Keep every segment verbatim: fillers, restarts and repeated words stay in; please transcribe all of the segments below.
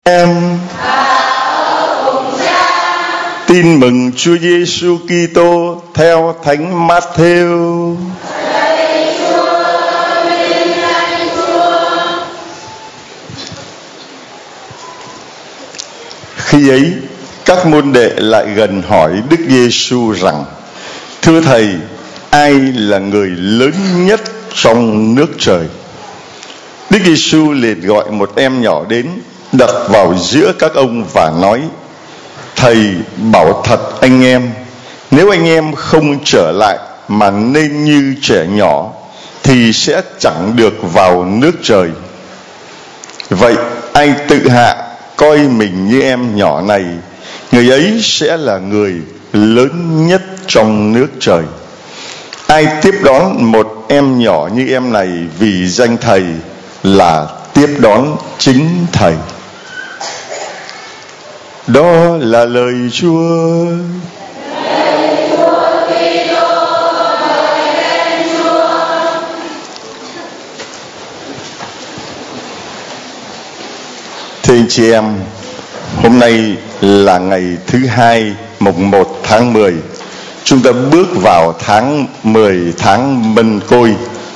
Em tin mừng Chúa Giêsu Kitô theo Thánh Matthew. Khi ấy, các môn đệ lại gần hỏi Đức Giêsu rằng: Thưa Thầy, ai là người lớn nhất trong nước trời? Đức Giêsu liền gọi một em nhỏ đến, đặt vào giữa các ông và nói: Thầy bảo thật anh em, nếu anh em không trở lại mà nên như trẻ nhỏ thì sẽ chẳng được vào nước trời. Vậy ai tự hạ coi mình như em nhỏ này, người ấy sẽ là người lớn nhất trong nước trời. Ai tiếp đón một em nhỏ như em này vì danh Thầy là tiếp đón chính Thầy. Đó là lời Chúa. Thưa anh chị em, hôm nay là ngày thứ hai, mùng một tháng mười. Chúng ta bước vào tháng mười, tháng Mân Côi.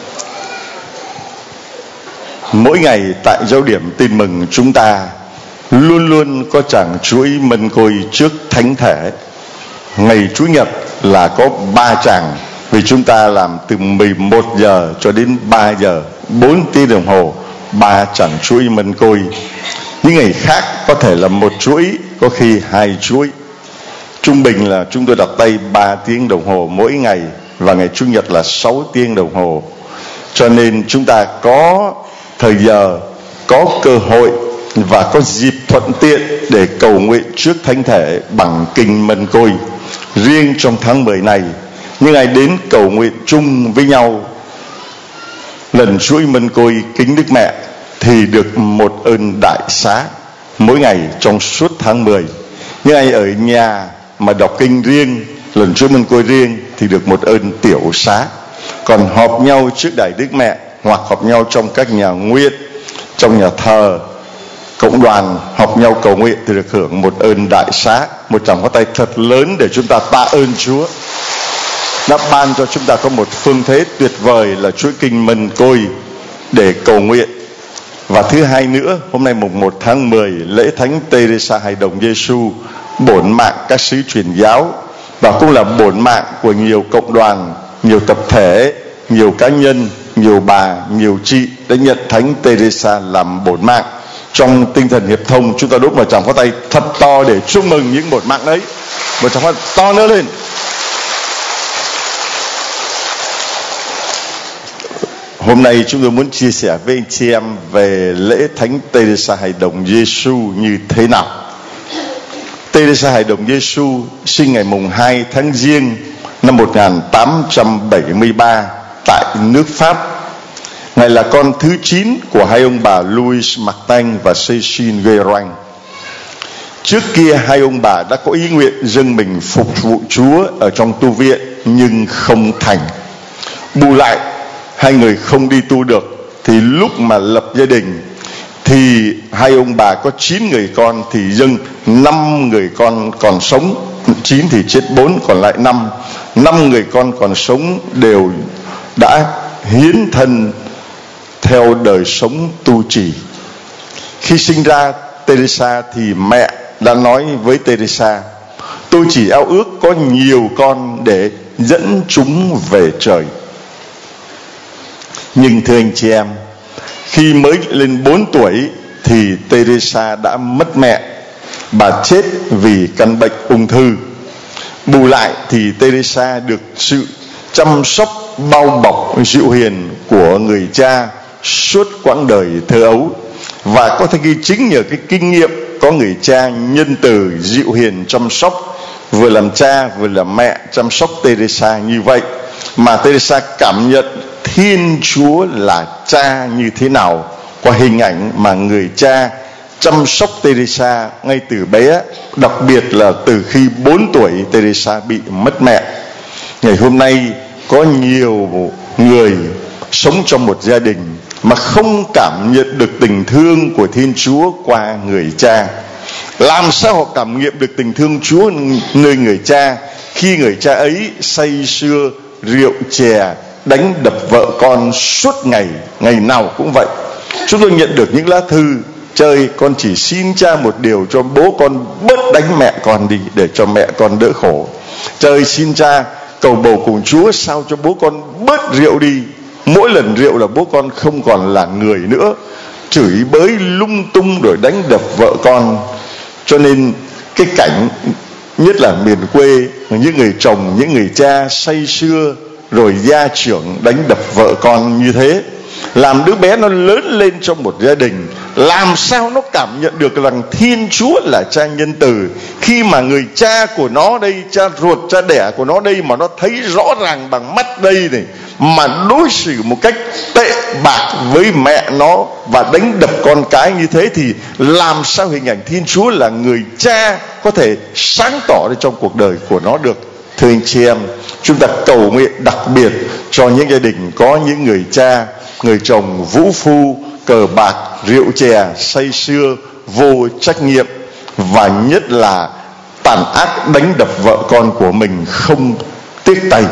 Mỗi ngày tại giáo điểm tin mừng chúng ta luôn luôn có chàng chuỗi Mân Côi trước Thánh Thể. Ngày Chủ nhật là có ba chàng, vì chúng ta làm từ mười một giờ cho đến ba giờ, bốn tiếng đồng hồ, ba chàng chuỗi Mân Côi. Những ngày khác có thể là một chuỗi, có khi hai chuỗi. Trung bình là chúng tôi đặt tay ba tiếng đồng hồ mỗi ngày, và ngày Chủ nhật là sáu tiếng đồng hồ. Cho nên chúng ta có thời giờ, có cơ hội và có dịp thuận tiện để cầu nguyện trước Thánh Thể bằng kinh Mân Côi. Riêng trong tháng mười này, những ai đến cầu nguyện chung với nhau lần chuỗi Mân Côi kính Đức Mẹ thì được một ơn đại xá mỗi ngày trong suốt tháng mười. Những ai ở nhà mà đọc kinh riêng, lần chuỗi Mân Côi riêng thì được một ơn tiểu xá. Còn họp nhau trước Đại Đức Mẹ hoặc họp nhau trong các nhà nguyện, trong nhà thờ, cộng đoàn họp nhau cầu nguyện thì được hưởng một ơn đại xá. Một tràng pháo tay thật lớn để chúng ta tạ ơn Chúa đã ban cho chúng ta có một phương thế tuyệt vời là chuỗi kinh Mân Côi để cầu nguyện. Và thứ hai nữa, hôm nay mùng một tháng mười, lễ Thánh Teresa Hài Đồng Giêsu, bổn mạng các sứ truyền giáo, và cũng là bổn mạng của nhiều cộng đoàn, nhiều tập thể, nhiều cá nhân, nhiều bà, nhiều chị đã nhận Thánh Teresa làm bổn mạng. Trong tinh thần hiệp thông, chúng ta đốt một tràng pháo tay thật to để chúc mừng những bổn mạng đấy. Một tràng pháo to nữa lên. Hôm nay chúng tôi muốn chia sẻ với anh chị em về lễ Thánh Teresa Hài Đồng Giêsu như thế nào. Teresa Hài Đồng Giêsu sinh ngày mùng hai tháng Giêng năm một nghìn tám trăm bảy mươi ba tại nước Pháp. Ngài là con thứ chín của hai ông bà Louis Martin và Cécile Guérin. Trước kia hai ông bà đã có ý nguyện dâng mình phục vụ Chúa ở trong tu viện nhưng không thành. Bù lại, hai người không đi tu được, thì lúc mà lập gia đình thì hai ông bà có chín người con thì dâng năm người con còn sống, chín thì chết bốn, còn lại năm. Năm người con còn sống đều đã hiến thân theo đời sống tu trì. Khi sinh ra Teresa thì mẹ đã nói với Teresa: tôi chỉ ao ước có nhiều con để dẫn chúng về trời. Nhưng thưa anh chị em, khi mới lên bốn tuổi thì Teresa đã mất mẹ. Bà chết vì căn bệnh ung thư. Bù lại thì Teresa được sự chăm sóc bao bọc dịu hiền của người cha suốt quãng đời thơ ấu. Và có thể ghi chính nhờ cái kinh nghiệm có người cha nhân từ dịu hiền chăm sóc, vừa làm cha vừa làm mẹ chăm sóc Teresa như vậy, mà Teresa cảm nhận Thiên Chúa là cha như thế nào qua hình ảnh mà người cha chăm sóc Teresa ngay từ bé, đặc biệt là từ khi bốn tuổi Teresa bị mất mẹ. Ngày hôm nay có nhiều người sống trong một gia đình mà không cảm nhận được tình thương của Thiên Chúa qua người cha. Làm sao họ cảm nghiệm được tình thương Chúa nơi người cha khi người cha ấy say sưa rượu chè, đánh đập vợ con suốt ngày, ngày nào cũng vậy. Chúng tôi nhận được những lá thư: cha ơi, con chỉ xin cha một điều, cho bố con bớt đánh mẹ con đi để cho mẹ con đỡ khổ. Cha ơi, xin cha cầu bầu cùng Chúa sao cho bố con bớt rượu đi. Mỗi lần rượu là bố con không còn là người nữa, chửi bới lung tung rồi đánh đập vợ con. Cho nên cái cảnh nhất là miền quê, những người chồng, những người cha say sưa rồi gia trưởng đánh đập vợ con như thế, làm đứa bé nó lớn lên trong một gia đình, làm sao nó cảm nhận được rằng Thiên Chúa là cha nhân từ, khi mà người cha của nó đây, cha ruột, cha đẻ của nó đây, mà nó thấy rõ ràng bằng mắt đây này, mà đối xử một cách tệ bạc với mẹ nó và đánh đập con cái như thế, thì làm sao hình ảnh Thiên Chúa là người cha có thể sáng tỏ ra trong cuộc đời của nó được. Thưa anh chị em, chúng ta cầu nguyện đặc biệt cho những gia đình có những người cha, người chồng vũ phu, cờ bạc, rượu chè, say sưa, vô trách nhiệm, và nhất là tàn ác đánh đập vợ con của mình không tiếc tay.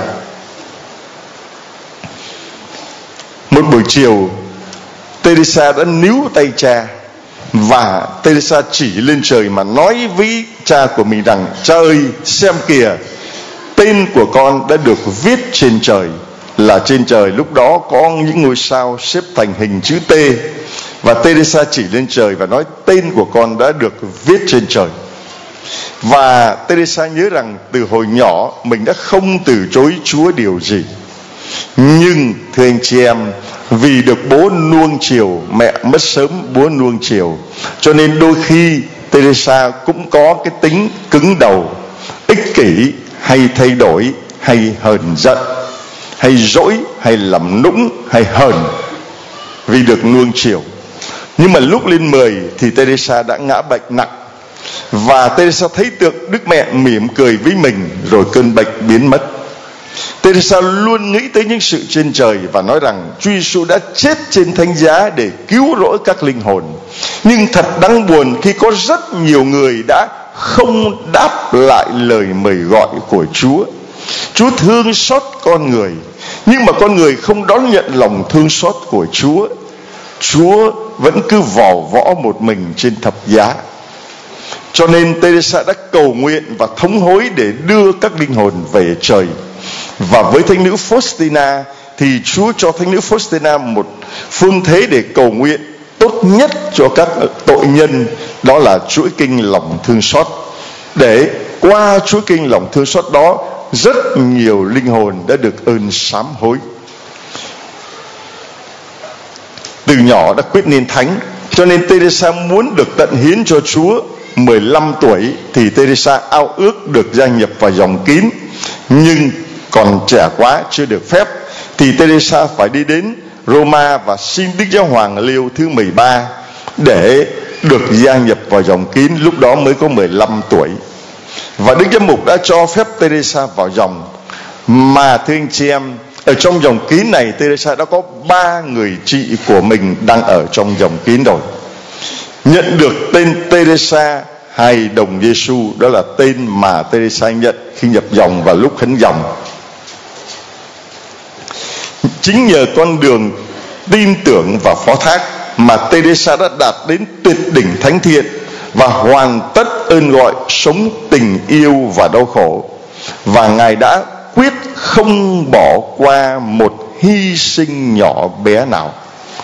Một buổi chiều, Teresa đã níu tay cha, và Teresa chỉ lên trời mà nói với cha của mình rằng: cha ơi, xem kìa, tên của con đã được viết trên trời. Là trên trời lúc đó có những ngôi sao xếp thành hình chữ T, và Teresa chỉ lên trời và nói tên của con đã được viết trên trời. Và Teresa nhớ rằng từ hồi nhỏ mình đã không từ chối Chúa điều gì. Nhưng thưa anh chị em, vì được bố nuông chiều, mẹ mất sớm, bố nuông chiều, cho nên đôi khi Teresa cũng có cái tính cứng đầu, ích kỷ, hay thay đổi, hay hờn giận, hay dỗi, hay làm nũng, hay hờn vì được nuông chiều. Nhưng mà lúc lên mười thì Teresa đã ngã bệnh nặng, và Teresa thấy tượng Đức Mẹ mỉm cười với mình, rồi cơn bệnh biến mất. Teresa luôn nghĩ tới những sự trên trời và nói rằng Chúa Giêsu đã chết trên thánh giá để cứu rỗi các linh hồn. Nhưng thật đáng buồn khi có rất nhiều người đã không đáp lại lời mời gọi của Chúa. Chúa thương xót con người, nhưng mà con người không đón nhận lòng thương xót của Chúa. Chúa vẫn cứ vò võ một mình trên thập giá. Cho nên Teresa đã cầu nguyện và thống hối để đưa các linh hồn về trời. Và với thánh nữ Faustina thì Chúa cho thánh nữ Faustina một phương thế để cầu nguyện tốt nhất cho các tội nhân, đó là chuỗi kinh lòng thương xót. Để qua chuỗi kinh lòng thương xót đó, rất nhiều linh hồn đã được ơn sám hối. Từ nhỏ đã quyết nên thánh, cho nên Teresa muốn được tận hiến cho Chúa. Mười lăm tuổi thì Teresa ao ước được gia nhập vào dòng kín, nhưng còn trẻ quá chưa được phép, thì Teresa phải đi đến Roma và xin Đức Giáo Hoàng Leo thứ mười ba để được gia nhập vào dòng kín. Lúc đó mới có mười lăm tuổi, và Đức Giám Mục đã cho phép Teresa vào dòng. Mà thưa anh chị em, ở trong dòng kín này, Teresa đã có ba người chị của mình đang ở trong dòng kín rồi. Nhận được tên Teresa hài đồng Giêsu, đó là tên mà Teresa nhận khi nhập dòng và lúc khấn dòng. Chính nhờ con đường tin tưởng và phó thác mà Teresa đã đạt đến tuyệt đỉnh thánh thiện và hoàn tất ơn gọi sống tình yêu và đau khổ. Và Ngài đã quyết không bỏ qua một hy sinh nhỏ bé nào.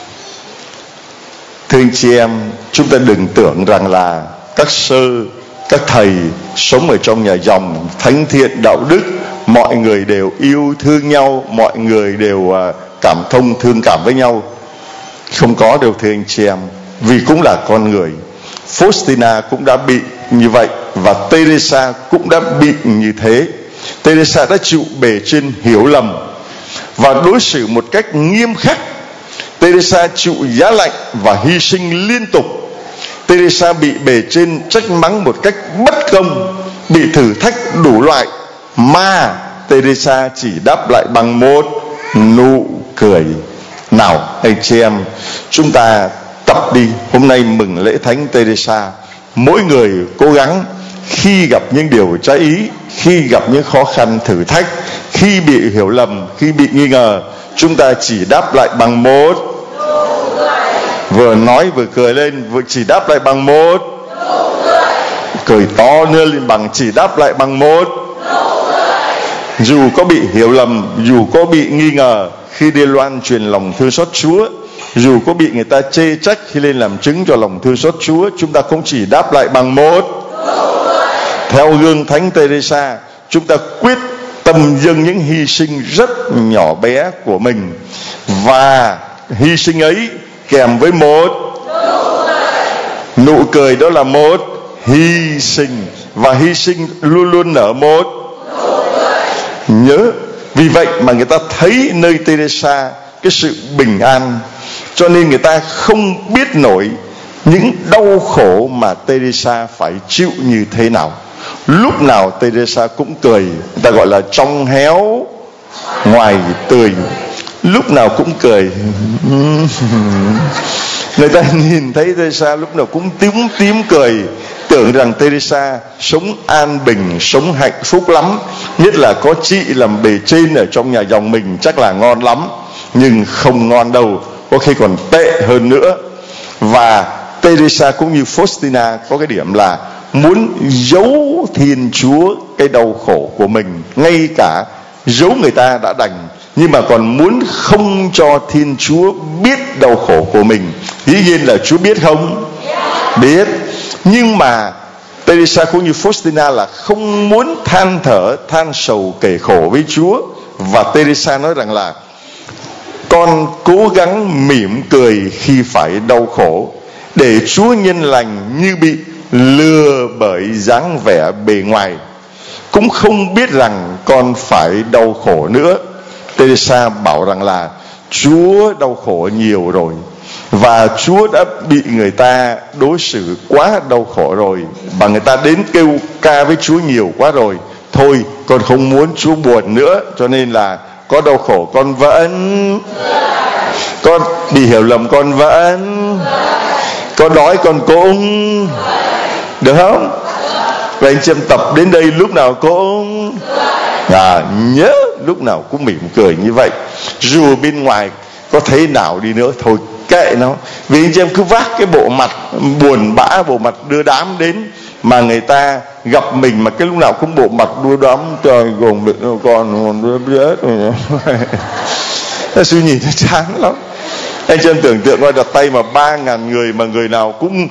Thưa anh chị em, chúng ta đừng tưởng rằng là các sơ, các thầy sống ở trong nhà dòng thánh thiện đạo đức, mọi người đều yêu thương nhau, mọi người đều cảm thông thương cảm với nhau. Không có đâu thưa anh chị em, vì cũng là con người. Faustina cũng đã bị như vậy, và Teresa cũng đã bị như thế. Teresa đã chịu bề trên hiểu lầm và đối xử một cách nghiêm khắc. Teresa chịu giá lạnh và hy sinh liên tục. Teresa bị bề trên trách mắng một cách bất công, bị thử thách đủ loại, mà Teresa chỉ đáp lại bằng một nụ cười. Nào anh chị em, chúng ta tập đi. Hôm nay mừng lễ Thánh Teresa. Mỗi người cố gắng khi gặp những điều trái ý, khi gặp những khó khăn thử thách, khi bị hiểu lầm, khi bị nghi ngờ, chúng ta chỉ đáp lại bằng một. Vừa nói vừa cười lên, vừa chỉ đáp lại bằng một. Cười to nữa lên bằng chỉ đáp lại bằng một. Dù có bị hiểu lầm, dù có bị nghi ngờ khi đi loan truyền lòng thương xót Chúa, dù có bị người ta chê trách khi lên làm chứng cho lòng thương xót Chúa, chúng ta cũng chỉ đáp lại bằng một. Theo gương Thánh Teresa, chúng ta quyết tâm dâng những hy sinh rất nhỏ bé của mình, và hy sinh ấy kèm với một nụ cười, đó là một hy sinh, và hy sinh luôn luôn nở một nhớ. Vì vậy mà người ta thấy nơi Teresa cái sự bình an, cho nên người ta không biết nổi những đau khổ mà Teresa phải chịu như thế nào. Lúc nào Teresa cũng cười, người ta gọi là trong héo ngoài tươi. Lúc nào cũng cười. Người ta nhìn thấy Teresa lúc nào cũng tím tím cười, tưởng rằng Teresa sống an bình, sống hạnh phúc lắm. Nhất là có chị làm bề trên ở trong nhà dòng mình chắc là ngon lắm. Nhưng không ngon đâu, có khi còn tệ hơn nữa. Và Teresa cũng như Faustina có cái điểm là muốn giấu Thiên Chúa cái đau khổ của mình. Ngay cả giấu người ta đã đành, nhưng mà còn muốn không cho Thiên Chúa biết đau khổ của mình. Dĩ nhiên là Chúa biết không? Biết. Nhưng mà Teresa cũng như Faustina là không muốn than thở, than sầu kể khổ với Chúa. Và Teresa nói rằng là con cố gắng mỉm cười khi phải đau khổ, để Chúa nhân lành như bị lừa bởi dáng vẻ bề ngoài, cũng không biết rằng con phải đau khổ nữa. Teresa bảo rằng là Chúa đau khổ nhiều rồi, và Chúa đã bị người ta đối xử quá đau khổ rồi, và người ta đến kêu ca với Chúa nhiều quá rồi. Thôi con không muốn Chúa buồn nữa, cho nên là có đau khổ con vẫn, con bị hiểu lầm con vẫn, có đói con cũng, được không? Vậy anh chị em tập đến đây lúc nào cũng à, nhớ lúc nào cũng mỉm cười như vậy. Dù bên ngoài có thế nào đi nữa, thôi kệ nó. Vì anh chị em cứ vác cái bộ mặt buồn bã, bộ mặt đưa đám đến, mà người ta gặp mình mà cái lúc nào cũng bộ mặt đưa đám, trời gồm được con còn đưa biết suy nhìn nó chán lắm. Anh chị em tưởng tượng coi, đặt tay mà ba ngàn người mà người nào cũng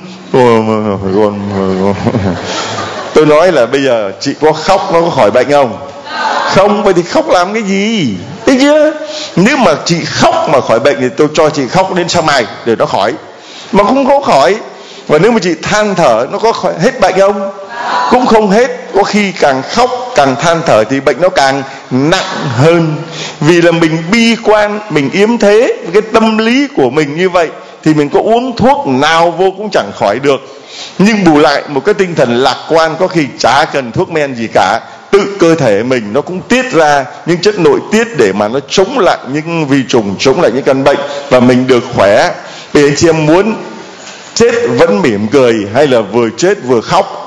tôi nói là bây giờ chị có khóc nó có khỏi bệnh không? Không. Vậy thì khóc làm cái gì? Thấy chưa? Nếu mà chị khóc mà khỏi bệnh thì tôi cho chị khóc đến sáng mai để nó khỏi. Mà không có khỏi. Và nếu mà chị than thở, nó có khỏi, hết bệnh không? Cũng không hết. Có khi càng khóc, càng than thở thì bệnh nó càng nặng hơn. Vì là mình bi quan, mình yếm thế, cái tâm lý của mình như vậy, thì mình có uống thuốc nào vô cũng chẳng khỏi được. Nhưng bù lại một cái tinh thần lạc quan, có khi chả cần thuốc men gì cả, tự cơ thể mình nó cũng tiết ra những chất nội tiết để mà nó chống lại những vi trùng, chống lại những căn bệnh, và mình được khỏe. Vì anh chị em muốn chết vẫn mỉm cười, hay là vừa chết vừa khóc?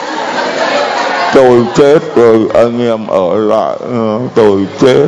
Tôi chết rồi anh em ở lại, tôi chết.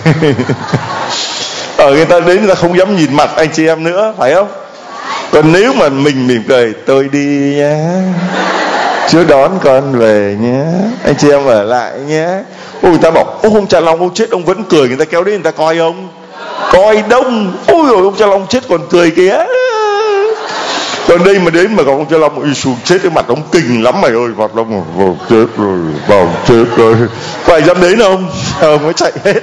Ở người ta đến người ta không dám nhìn mặt anh chị em nữa, phải không? Còn nếu mà mình mỉm cười, tôi đi nhé, Chúa đón con về nhé, anh chị em ở lại nhé. Ôi, người ta bảo ông Cha Long ông chết ông vẫn cười, người ta kéo đến người ta coi ông, coi đông. Ôi rồi ông Cha Long chết còn cười kìa. Còn đây mà đến mà còn ông Cha Long ui xuống chết, cái mặt ông kinh lắm mày ơi, mặt ông vào chết rồi, vào chết rồi, có ai dám đến không? Ông mới chạy hết.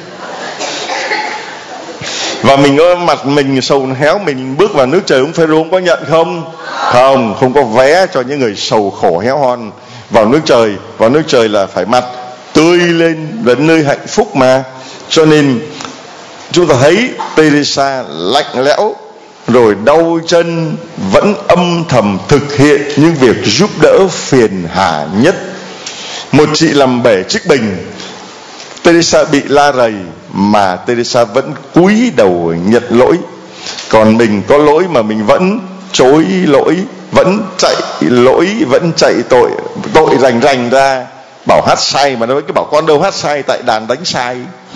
Và mình có mặt mình sầu héo, mình bước vào nước trời, ông Phêrô có nhận không? Không, không có vé cho những người sầu khổ héo hon vào nước trời. Vào nước trời là phải mặt tươi lên, đến nơi hạnh phúc mà. Cho nên chúng ta thấy Teresa lạnh lẽo rồi đau chân, vẫn âm thầm thực hiện những việc giúp đỡ phiền hà nhất. Một chị làm bể chiếc bình, Teresa bị la rầy, mà Teresa vẫn cúi đầu nhận lỗi. Còn mình có lỗi mà mình vẫn chối lỗi, vẫn chạy lỗi, vẫn chạy tội, tội rành rành ra. Bảo hát sai mà nó cứ bảo con đâu hát sai, tại đàn đánh sai.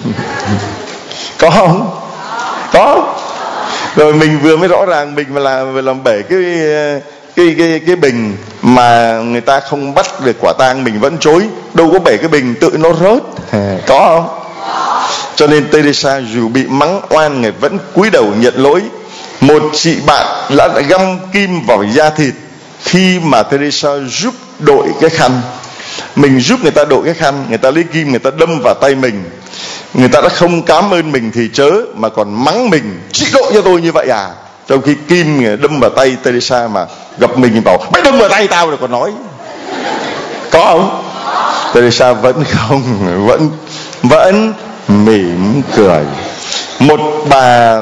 Có không? Có. Rồi mình vừa mới rõ ràng mình mà làm, làm bể cái cái cái cái bình mà người ta không bắt được quả tang, mình vẫn chối. Đâu có bể cái bình, tự nó rớt. Có không? Cho nên Teresa dù bị mắng oan, người vẫn cúi đầu nhận lỗi. Một chị bạn đã găm kim vào da thịt khi mà Teresa giúp đội cái khăn. Mình giúp người ta đội cái khăn, người ta lấy kim người ta đâm vào tay mình. Người ta đã không cảm ơn mình thì chớ, mà còn mắng mình: chị đội cho tôi như vậy à? Trong khi kim đâm vào tay Teresa mà gặp mình bảo: mày đâm vào tay tao rồi còn nói. Có không? Teresa vẫn không, vẫn vẫn mỉm cười. Một bà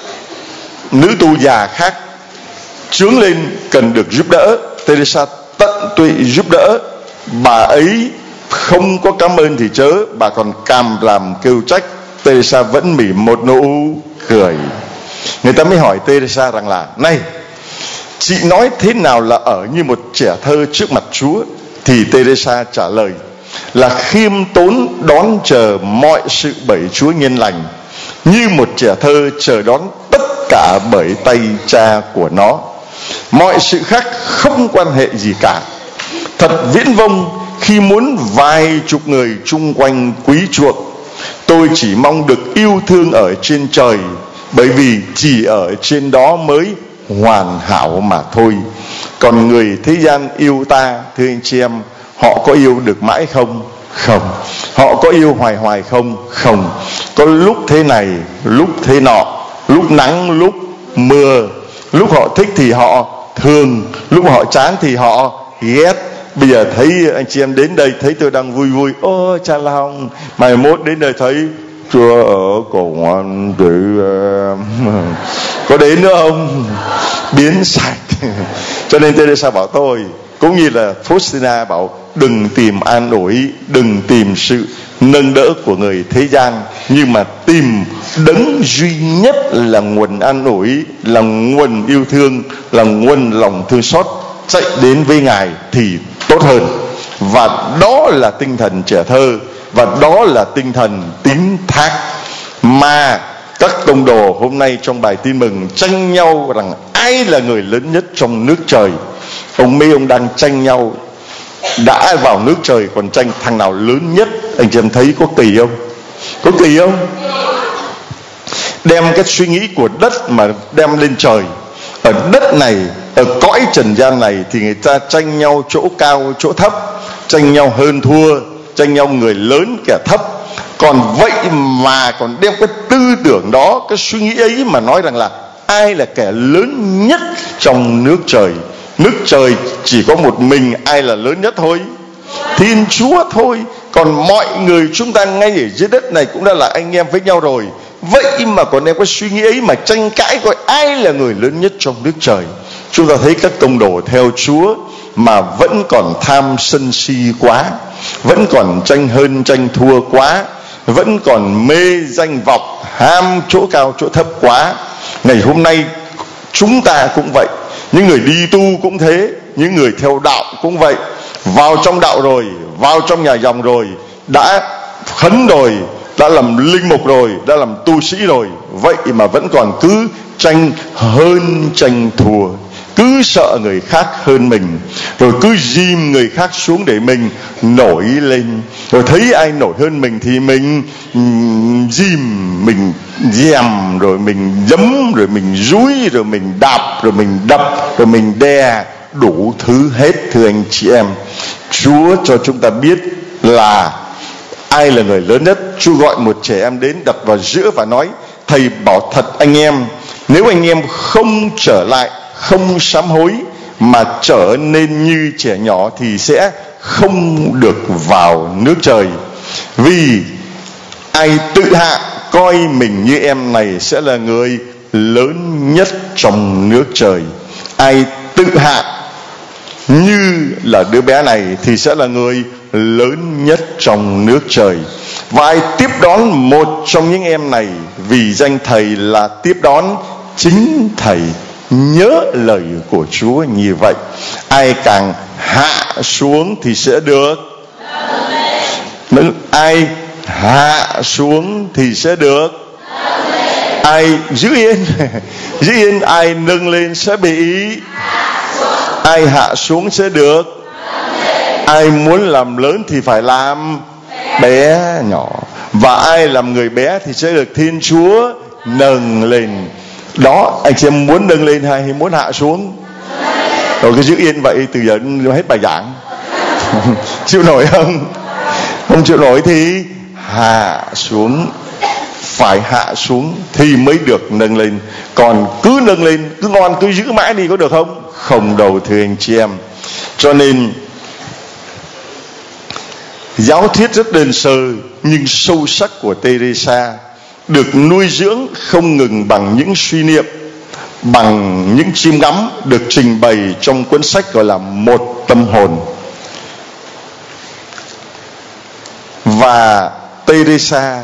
nữ tù già khác chướng lên cần được giúp đỡ, Teresa tận tụy giúp đỡ. Bà ấy không có cảm ơn thì chớ, bà còn càm làm kêu trách, Teresa vẫn mỉm một nụ cười. Người ta mới hỏi Teresa rằng là: này, chị nói thế nào là ở như một trẻ thơ trước mặt Chúa? Thì Teresa trả lời là khiêm tốn đón chờ mọi sự bởi Chúa nhân lành, như một trẻ thơ chờ đón tất cả bởi tay cha của nó. Mọi sự khác không quan hệ gì cả. Thật viễn vông khi muốn vài chục người chung quanh quý chuộng. Tôi chỉ mong được yêu thương ở trên trời, bởi vì chỉ ở trên đó mới hoàn hảo mà thôi. Còn người thế gian yêu ta, thưa anh chị em, họ có yêu được mãi không? Không. Họ có yêu hoài hoài không? Không. Có lúc thế này, lúc thế nọ, lúc nắng, lúc mưa. Lúc họ thích thì họ thương, lúc họ chán thì họ ghét. Bây giờ thấy anh chị em đến đây thấy tôi đang vui vui, ô cha Long, mai mốt đến đây thấy Chúa ở cổ ngoan tự có đến nữa không? Biến sạch. Cho nên Teresa bảo tôi, cũng như là Faustina bảo, đừng tìm an ủi, đừng tìm sự nâng đỡ của người thế gian, nhưng mà tìm đấng duy nhất là nguồn an ủi, là nguồn yêu thương, là nguồn lòng thương xót. Chạy đến với Ngài thì tốt hơn. Và đó là tinh thần trẻ thơ, và đó là tinh thần tín thác mà các tông đồ hôm nay trong bài tin mừng tranh nhau rằng ai là người lớn nhất trong nước trời. Ông mấy ông đang tranh nhau, đã vào nước trời còn tranh thằng nào lớn nhất. Anh chị em thấy có kỳ không? Có kỳ không? Đem cái suy nghĩ của đất mà đem lên trời. Ở đất này, ở cõi trần gian này thì người ta tranh nhau chỗ cao chỗ thấp, tranh nhau hơn thua, tranh nhau người lớn kẻ thấp. Còn vậy mà còn đem cái tư tưởng đó, cái suy nghĩ ấy mà nói rằng là ai là kẻ lớn nhất trong nước trời. Nước trời chỉ có một mình ai là lớn nhất thôi? Thiên Chúa thôi. Còn mọi người chúng ta ngay ở dưới đất này cũng đã là anh em với nhau rồi. Vậy mà còn đem cái suy nghĩ ấy mà tranh cãi coi ai là người lớn nhất trong nước trời. Chúng ta thấy các tông đồ theo Chúa mà vẫn còn tham sân si quá, vẫn còn tranh hơn tranh thua quá, vẫn còn mê danh vọng, ham chỗ cao chỗ thấp quá. Ngày hôm nay chúng ta cũng vậy, những người đi tu cũng thế, những người theo đạo cũng vậy. Vào trong đạo rồi, vào trong nhà dòng rồi, đã khấn rồi, đã làm linh mục rồi, đã làm tu sĩ rồi, vậy mà vẫn còn cứ tranh hơn tranh thua, cứ sợ người khác hơn mình, rồi cứ dìm người khác xuống để mình nổi lên. Rồi thấy ai nổi hơn mình thì mình dìm, mình dèm, rồi mình giấm, rồi mình dúi, rồi mình đạp, rồi mình đập, rồi mình đè, đủ thứ hết. Thưa anh chị em, Chúa cho chúng ta biết là ai là người lớn nhất. Chúa gọi một trẻ em đến đặt vào giữa và nói: thầy bảo thật anh em, nếu anh em không trở lại, không sám hối mà trở nên như trẻ nhỏ thì sẽ không được vào nước trời. Vì ai tự hạ coi mình như em này sẽ là người lớn nhất trong nước trời. Ai tự hạ như là đứa bé này thì sẽ là người lớn nhất trong nước trời. Và ai tiếp đón một trong những em này vì danh Thầy là tiếp đón chính Thầy. Nhớ lời của Chúa như vậy. Ai càng hạ xuống thì sẽ được. Ai hạ xuống thì sẽ được. Ai giữ yên giữ yên, ai nâng lên sẽ bị. Ai hạ xuống sẽ được. Ai muốn làm lớn thì phải làm bé nhỏ. Và ai làm người bé thì sẽ được Thiên Chúa nâng lên. Đó, anh chị em muốn nâng lên hay muốn hạ xuống? Rồi cứ giữ yên vậy từ giờ hết bài giảng. Chịu nổi không? Không chịu nổi thì hạ xuống. Phải hạ xuống thì mới được nâng lên. Còn cứ nâng lên, cứ ngon, cứ giữ mãi đi có được không? Không đâu thưa anh chị em. Cho nên giáo thuyết rất đơn sơ nhưng sâu sắc của Teresa được nuôi dưỡng không ngừng bằng những suy niệm, bằng những chiêm ngắm được trình bày trong cuốn sách gọi là Một Tâm Hồn. Và Teresa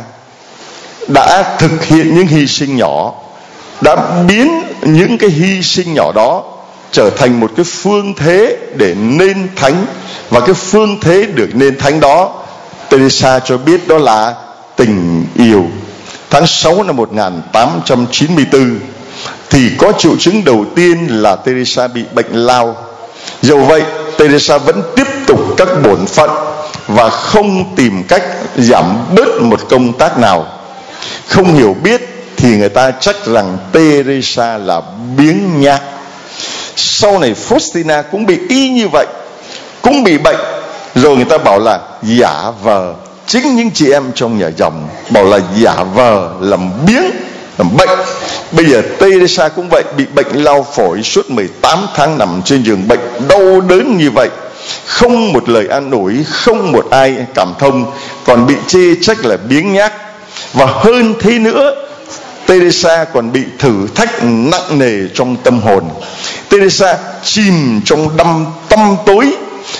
đã thực hiện những hy sinh nhỏ, đã biến những cái hy sinh nhỏ đó trở thành một cái phương thế để nên thánh. Và cái phương thế được nên thánh đó, Teresa cho biết đó là tình yêu. Tháng sáu năm một nghìn tám trăm chín mươi tư thì có triệu chứng đầu tiên là Teresa bị bệnh lao. Dẫu vậy, Teresa vẫn tiếp tục các bổn phận và không tìm cách giảm bớt một công tác nào. Không hiểu biết thì người ta trách rằng Teresa là biếng nhác. Sau này Faustina cũng bị y như vậy, cũng bị bệnh. Rồi người ta bảo là giả vờ. Chính những chị em trong nhà dòng bảo là giả vờ, làm biếng, làm bệnh. Bây giờ Teresa cũng vậy, bị bệnh lao phổi suốt mười tám tháng nằm trên giường bệnh đau đớn như vậy. Không một lời an ủi, không một ai cảm thông, còn bị chê trách là biếng nhác. Và hơn thế nữa, Teresa còn bị thử thách nặng nề trong tâm hồn. Teresa chìm trong đăm tăm tối.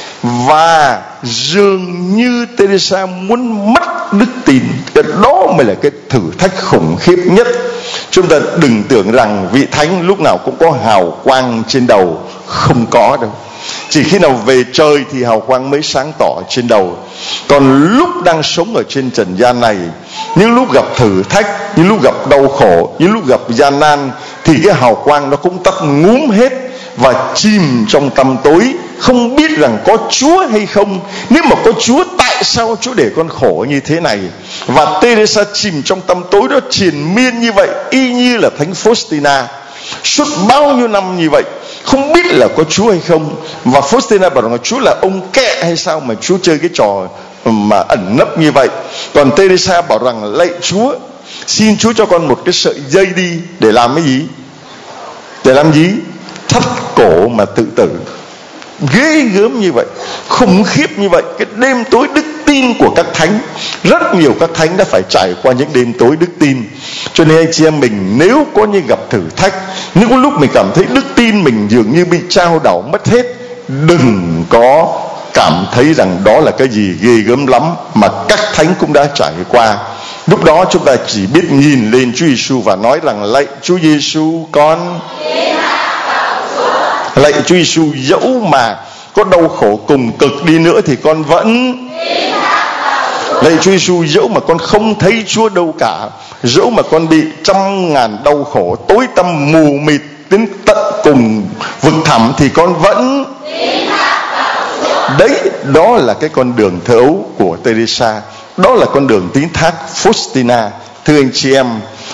Và dường như Teresa muốn mất đức tin. Cái đó mới là cái thử thách khủng khiếp nhất. Chúng ta đừng tưởng rằng vị thánh lúc nào cũng có hào quang trên đầu. Không có đâu. Chỉ khi nào về trời thì hào quang mới sáng tỏ trên đầu. Còn lúc đang sống ở trên trần gian này, những lúc gặp thử thách, những lúc gặp đau khổ, những lúc gặp gian nan, thì cái hào quang nó cũng tắt ngúm hết. Và chìm trong tăm tối, không biết rằng có Chúa hay không. Nếu mà có Chúa, tại sao Chúa để con khổ như thế này? Và Teresa chìm trong tăm tối đó triền miên như vậy, y như là Thánh Faustina. Suốt bao nhiêu năm như vậy, không biết là có Chúa hay không. Và Faustina bảo rằng Chúa là ông kẹ hay sao mà Chúa chơi cái trò mà ẩn nấp như vậy. Còn Teresa bảo rằng lạy Chúa, xin Chúa cho con một cái sợi dây đi. Để làm cái gì? Để làm gì? Thắt cổ mà tự tử. Ghê gớm như vậy, khủng khiếp như vậy. Cái đêm tối đức tin của các thánh, rất nhiều các thánh đã phải trải qua những đêm tối đức tin. Cho nên anh chị em mình, nếu có như gặp thử thách, nếu có lúc mình cảm thấy đức tin mình dường như bị trao đảo mất hết, đừng có cảm thấy rằng đó là cái gì ghê gớm lắm, mà các thánh cũng đã trải qua. Lúc đó chúng ta chỉ biết nhìn lên Chúa Giêsu và nói rằng lạy Chúa Giêsu, con lạy Chúa Giêsu, dẫu mà có đau khổ cùng cực đi nữa thì con vẫn lạy Chúa Giêsu, dẫu mà con không thấy Chúa đâu cả, dẫu mà con bị trăm ngàn đau khổ tối tăm mù mịt đến tận cùng vực thẳm thì con vẫn. Đấy, đó là cái con đường thơ ấu của Teresa. Đó là con đường tín thác Faustina. Thưa anh chị em,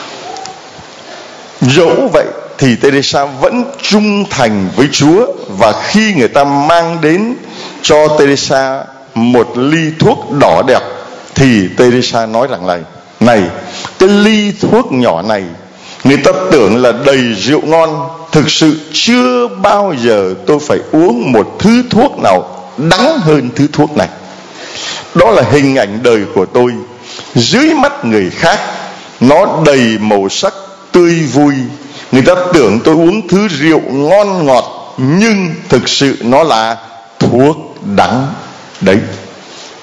dẫu vậy thì Teresa vẫn trung thành với Chúa. Và khi người ta mang đến cho Teresa một ly thuốc đỏ đẹp thì Teresa nói rằng này, này, cái ly thuốc nhỏ này người ta tưởng là đầy rượu ngon, thực sự chưa bao giờ tôi phải uống một thứ thuốc nào đắng hơn thứ thuốc này. Đó là hình ảnh đời của tôi. Dưới mắt người khác nó đầy màu sắc tươi vui, người ta tưởng tôi uống thứ rượu ngon ngọt, nhưng thực sự nó là thuốc đắng. Đấy,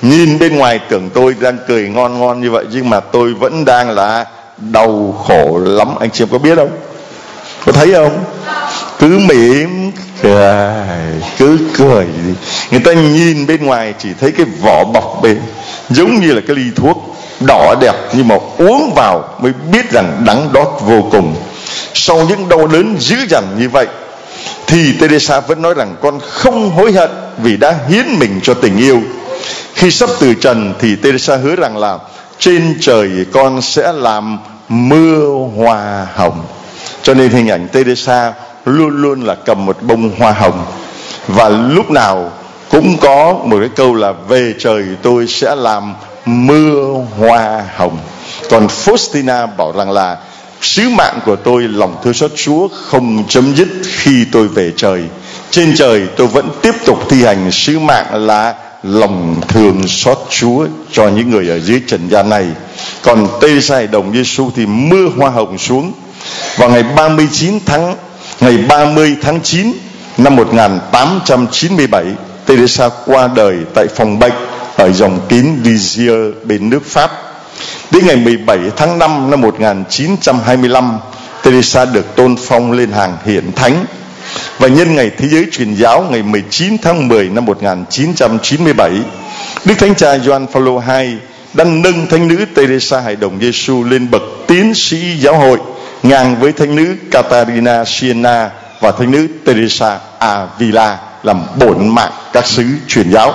Nhìn bên ngoài tưởng tôi đang cười ngon ngon như vậy, nhưng mà tôi vẫn đang là đau khổ lắm. Anh chị em có biết không? Có thấy không? Cứ mỉm cười, cứ cười. Người ta nhìn bên ngoài chỉ thấy cái vỏ bọc bên, giống như là cái ly thuốc đỏ đẹp, nhưng mà uống vào mới biết rằng đắng đót vô cùng. Sau những đau đớn dữ dằn như vậy thì Teresa vẫn nói rằng con không hối hận vì đã hiến mình cho tình yêu. Khi sắp từ trần thì Teresa hứa rằng là trên trời con sẽ làm mưa hoa hồng. Cho nên hình ảnh Teresa luôn luôn là cầm một bông hoa hồng, và lúc nào cũng có một cái câu là về trời tôi sẽ làm mưa hoa hồng. Còn Faustina bảo rằng là sứ mạng của tôi, lòng thương xót Chúa không chấm dứt khi tôi về trời. Trên trời tôi vẫn tiếp tục thi hành sứ mạng là lòng thương xót Chúa cho những người ở dưới trần gian này. Còn Teresa Hài Đồng Giêsu thì mưa hoa hồng xuống. Vào ngày ba mươi chín tháng ngày ba mươi tháng chín năm một nghìn tám trăm chín mươi bảy, Teresa qua đời tại phòng bệnh ở dòng kín Lisieux bên nước Pháp. Đến ngày mười bảy tháng năm năm một nghìn chín trăm hai mươi lăm, Teresa được tôn phong lên hàng hiển thánh. Và nhân ngày Thế giới Truyền giáo ngày mười chín tháng mười năm một nghìn chín trăm chín mươi bảy, Đức Thánh Cha Gioan Phaolô đệ nhị đã nâng thánh nữ Teresa Hài Đồng Giêsu lên bậc tiến sĩ giáo hội, ngang với thánh nữ Catarina Siena và thánh nữ Teresa Avila làm bổn mạng các sứ truyền giáo.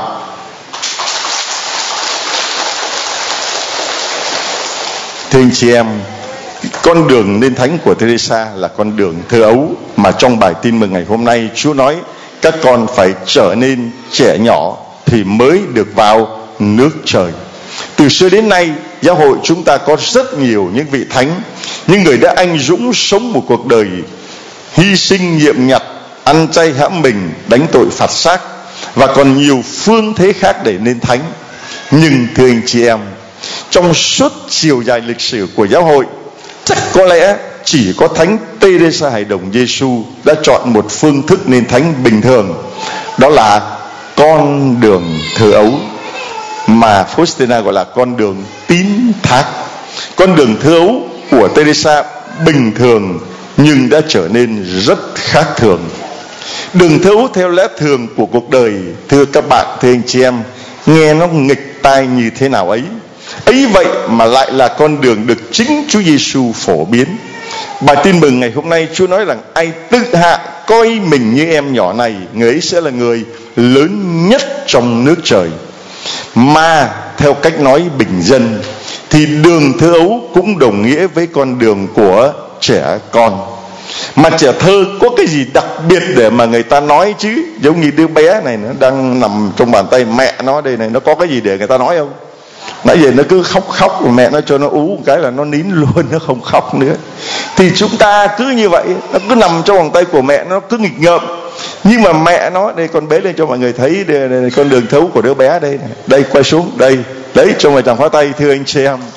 Thưa anh chị em, con đường lên thánh của Teresa là con đường thơ ấu mà trong bài tin mừng ngày hôm nay Chúa nói các con phải trở nên trẻ nhỏ thì mới được vào nước trời. Từ xưa đến nay, giáo hội chúng ta có rất nhiều những vị thánh, những người đã anh dũng sống một cuộc đời hy sinh nhiệm nhặt, ăn chay hãm mình, đánh tội phạt xác, và còn nhiều phương thế khác để nên thánh. Nhưng thưa anh chị em, trong suốt chiều dài lịch sử của giáo hội, chắc có lẽ chỉ có thánh Teresa Hài Đồng Giêsu đã chọn một phương thức nên thánh bình thường, đó là con đường thơ ấu, mà Faustina gọi là con đường tín thác. Con đường thơ ấu của Teresa bình thường nhưng đã trở nên rất khác thường. Đường thơ ấu theo lẽ thường của cuộc đời, thưa các bạn, thưa anh chị em, nghe nó nghịch tai như thế nào ấy. Ấy vậy mà lại là con đường được chính Chúa Giêsu phổ biến. Bài tin mừng ngày hôm nay Chúa nói rằng ai tự hạ coi mình như em nhỏ này, người ấy sẽ là người lớn nhất trong nước trời. Mà theo cách nói bình dân thì đường thơ ấu cũng đồng nghĩa với con đường của trẻ con. Mà trẻ thơ có cái gì đặc biệt để mà người ta nói chứ? Giống như đứa bé này nó đang nằm trong bàn tay mẹ nó đây này, nó có cái gì để người ta nói không? Nãy giờ nó cứ khóc khóc, rồi mẹ nó cho nó ú một cái là nó nín luôn, nó không khóc nữa. Thì chúng ta cứ như vậy, nó cứ nằm trong vòng tay của mẹ, nó cứ nghịch ngợm. Nhưng mà mẹ nó, đây con bế lên cho mọi người thấy, đây, đây, đây, con đường thấu của đứa bé đây này. Đây, quay xuống, đây, đấy, cho mày chàng phá tay, thưa anh chị em.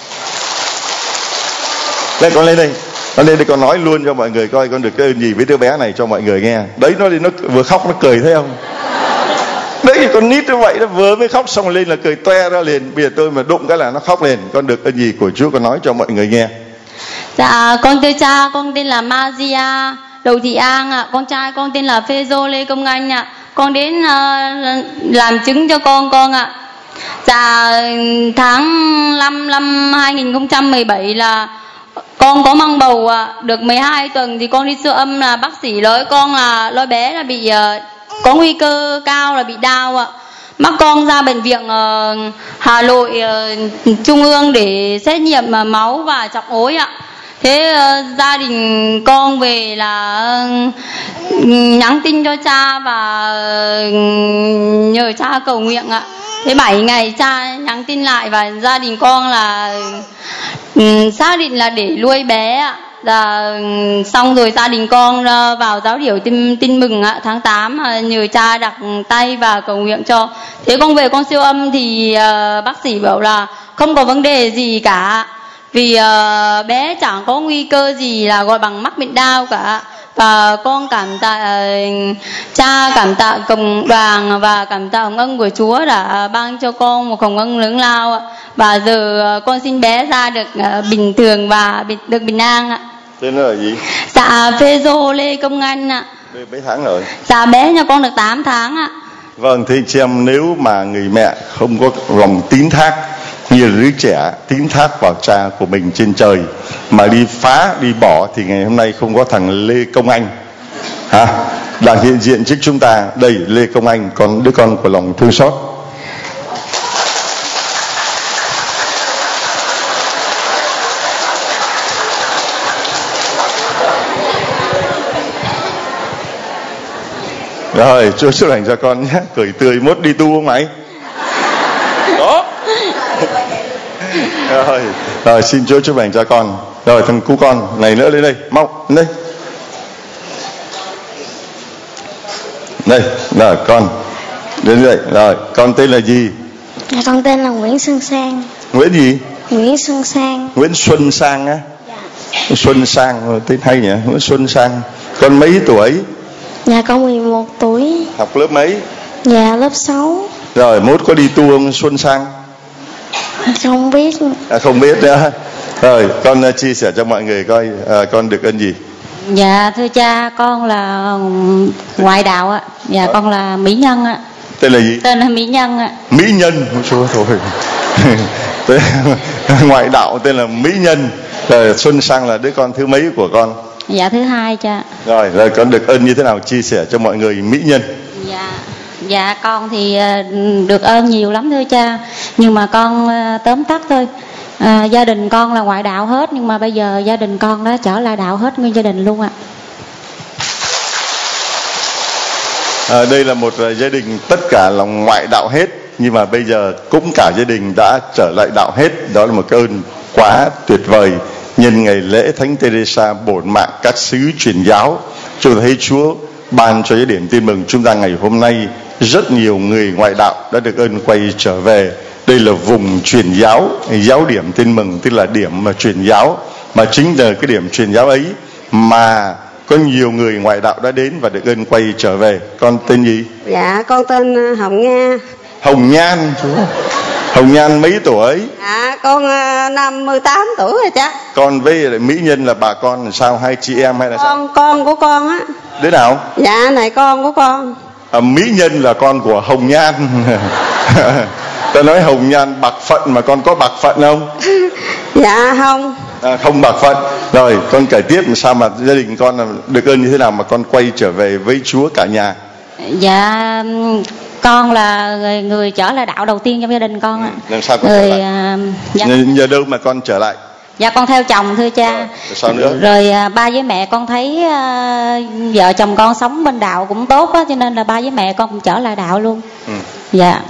Đây, con lên đây, con lên đây, con nói luôn cho mọi người coi con được cái ơn gì với đứa bé này cho mọi người nghe. Đấy, nó, nó vừa khóc nó cười, thấy không? Đấy thì con nít như vậy, nó vừa mới khóc xong lên là cười toe ra liền. Bây giờ tôi mà đụng cái là nó khóc liền. Con được ơn gì của Chúa, con nói cho mọi người nghe. Dạ, con thưa cha, con tên là Maria Đầu Thị An ạ. Con trai con tên là Phêrô Lê Công Anh ạ. Con đến uh, làm chứng cho con con ạ. Dạ, tháng năm năm hai nghìn không trăm mười bảy là con có mang bầu ạ. Được mười hai tuần thì con đi siêu âm, là bác sĩ nói con là nói bé là bị uh, có nguy cơ cao là bị đau ạ. Mắc con ra bệnh viện uh, Hà Nội uh, Trung ương để xét nghiệm uh, máu và chọc ối ạ. Thế uh, gia đình con về là uh, nhắn tin cho cha và uh, nhờ cha cầu nguyện ạ. Thế bảy ngày cha nhắn tin lại và gia đình con là uh, xác định là để nuôi bé ạ. Là xong rồi gia đình con vào giáo điểu tin, tin mừng ạ, tháng tám nhờ cha đặt tay và cầu nguyện cho. Thế con về con siêu âm thì uh, bác sĩ bảo là không có vấn đề gì cả, vì uh, bé chẳng có nguy cơ gì là gọi bằng mắc bệnh đau cả. Và con cảm tạ uh, cha, cảm tạ cộng đoàn và cảm tạ hồng ân của Chúa đã ban cho con một hồng ân lớn lao ạ. Và giờ uh, con xin bé ra được uh, bình thường và bị, được bình an ạ. Tên nó là gì? Dạ Phêrô Lê Công Anh ạ. Đây mấy tháng rồi? Dạ bé nhà con được tám tháng ạ. Vâng, thì chị em nếu mà người mẹ không có lòng tín thác như đứa trẻ tín thác vào cha của mình trên trời mà đi phá đi bỏ thì ngày hôm nay không có thằng Lê Công Anh hả đang hiện diện trước chúng ta. Đây Lê Công Anh, con đứa con của lòng thương xót. Rồi, Chúa chúc lành cho con nhé, cười tươi, mốt đi tu không mày? Đó. Rồi, rồi xin Chúa chúc lành cho con. Rồi thằng cu con này nữa lên đây, mau lên đây. Đây, rồi con đến đây. Rồi, con tên là gì? Dạ, con tên là Nguyễn Xuân Sang. Nguyễn gì? Nguyễn Xuân Sang. Nguyễn Xuân Sang á? Dạ. Xuân Sang, tên hay nhỉ? Nguyễn Xuân Sang. Con mấy tuổi? Dạ con mười một tuổi. Học lớp mấy? Dạ lớp sáu. Rồi mốt có đi tu không Xuân Sang? Không biết. À, không biết nữa. Rồi con uh, chia sẻ cho mọi người coi uh, con được ơn gì. Dạ thưa cha, con là ngoại đạo ạ. Dạ à. Con là mỹ nhân ạ. Tên là gì? Tên là mỹ nhân ạ. Mỹ nhân. Thôi thôi. Ngoại đạo tên là mỹ nhân. Rồi Xuân Sang là đứa con thứ mấy của con? Dạ thứ hai cha. Rồi, rồi con được ơn như thế nào chia sẻ cho mọi người mỹ nhân? Dạ, dạ con thì được ơn nhiều lắm thưa cha. Nhưng mà con tóm tắt thôi. À, gia đình con là ngoại đạo hết, nhưng mà bây giờ gia đình con đã trở lại đạo hết nguyên gia đình luôn ạ. À, đây là một uh, gia đình tất cả là ngoại đạo hết, nhưng mà bây giờ cũng cả gia đình đã trở lại đạo hết. Đó là một cái ơn quá tuyệt vời. Nhân ngày lễ Thánh Teresa bổn mạng các sứ truyền giáo, chúng ta thấy Chúa ban cho cái điểm tin mừng chúng ta ngày hôm nay rất nhiều người ngoại đạo đã được ơn quay trở về. Đây là vùng truyền giáo, giáo điểm tin mừng tức là điểm mà truyền giáo, mà chính là cái điểm truyền giáo ấy mà có nhiều người ngoại đạo đã đến và được ơn quay trở về. Con tên gì? Dạ con tên Hồng Nga. Hồng Nhan. Hồng Nhan mấy tuổi? Dạ con uh, năm mươi tám tuổi rồi cha. Con với mỹ nhân là bà con là sao, hai chị em hay là con, sao? Con của con á. Đứa nào? Dạ này con của con. À, mỹ nhân là con của Hồng Nhan. Ta nói Hồng Nhan bạc phận mà con có bạc phận không? Dạ không. À, không bạc phận. Rồi con kể tiếp làm sao mà gia đình con được ơn như thế nào mà con quay trở về với Chúa cả nhà? Dạ con là người, người trở lại đạo đầu tiên trong gia đình con ạ. Làm sao con người, trở lại? Uh, dạ. Nhờ, nhờ đâu mà con trở lại? Dạ con theo chồng thưa cha. Rồi, sao nữa? Rồi uh, ba với mẹ con thấy uh, vợ chồng con sống bên đạo cũng tốt á, cho nên là ba với mẹ con cũng trở lại đạo luôn. Ừ. Dạ.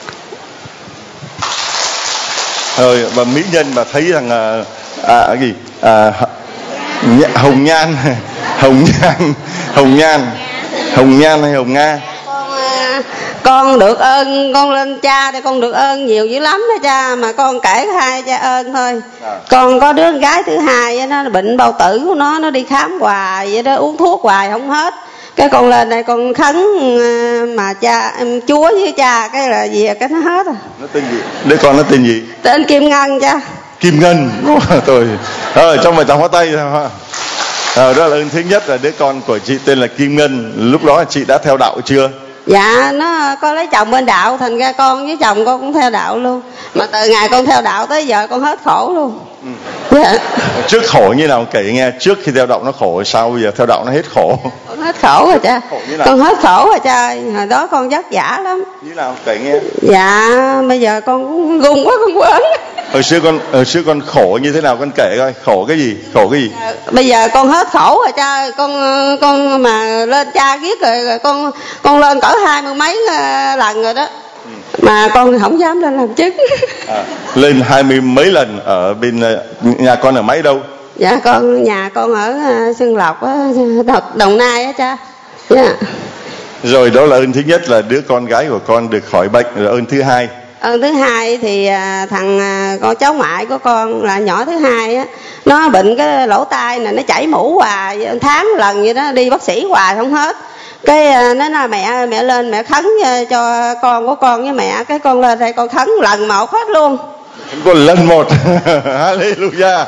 Rồi và mỹ nhân mà thấy rằng à, à cái gì à, Hồng Nhan Hồng Nhan Hồng Nhan Hồng Nhan hay Hồng Nga? Con, con được ơn, con lên cha thì con được ơn nhiều dữ lắm đó cha, mà con kể hai cha ơn thôi. À. Con có đứa con gái thứ hai nó bệnh bao tử của nó, nó đi khám hoài vậy đó, uống thuốc hoài không hết. Cái con lên đây con khấn mà cha Chúa với cha cái là gì cái nó hết rồi. Nó tên gì? Đứa con nó tên gì? Tên Kim Ngân cha. Kim Ngân. Tôi rồi trong vài trong có tay thôi. Ờ, đó là ơn thứ nhất là đứa con của chị tên là Kim Ngân. Lúc đó chị đã theo đạo chưa? Dạ nó có lấy chồng bên đạo, thành ra con với chồng con cũng theo đạo luôn. Mà từ ngày con theo đạo tới giờ con hết khổ luôn. Ừ. Dạ. Trước khổ như nào kể nghe. Trước khi theo đạo nó khổ, sao bây giờ theo đạo nó hết khổ? Con hết khổ rồi cha. Con hết khổ rồi cha ơi. Hồi đó con vất vả lắm. Như nào kể nghe. Dạ bây giờ con cũng gung quá con quên. Hồi xưa con hồi xưa con khổ như thế nào con kể coi. Khổ cái gì? Khổ cái gì? À, bây giờ con hết khổ rồi cha ơi. Con con mà lên cha viết rồi, rồi con con lên cỡ hai mươi mấy lần rồi đó. Ừ. Mà con không dám lên làm chức. À, lên hai mươi mấy lần. Ở bên nhà con ở mấy đâu? Dạ con nhà con ở Xuân Lộc á, Đồng Nai á cha. Dạ. Rồi đó là ơn thứ nhất là đứa con gái của con được khỏi bệnh. Rồi ơn thứ hai. ơn thứ hai thì à, thằng à, con cháu ngoại của con là nhỏ thứ hai á, nó bệnh cái lỗ tai nè, nó chảy mũ hoài, tháng lần vậy đó, đi bác sĩ hoài không hết. Cái à, nó là mẹ mẹ lên mẹ khấn cho con của con với mẹ, cái con lên đây con khấn lần một hết luôn. Con lần một. Hallelujah.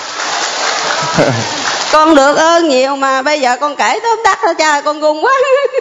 Con được ơn nhiều mà bây giờ con kể tóm tắt thôi cha, con run quá.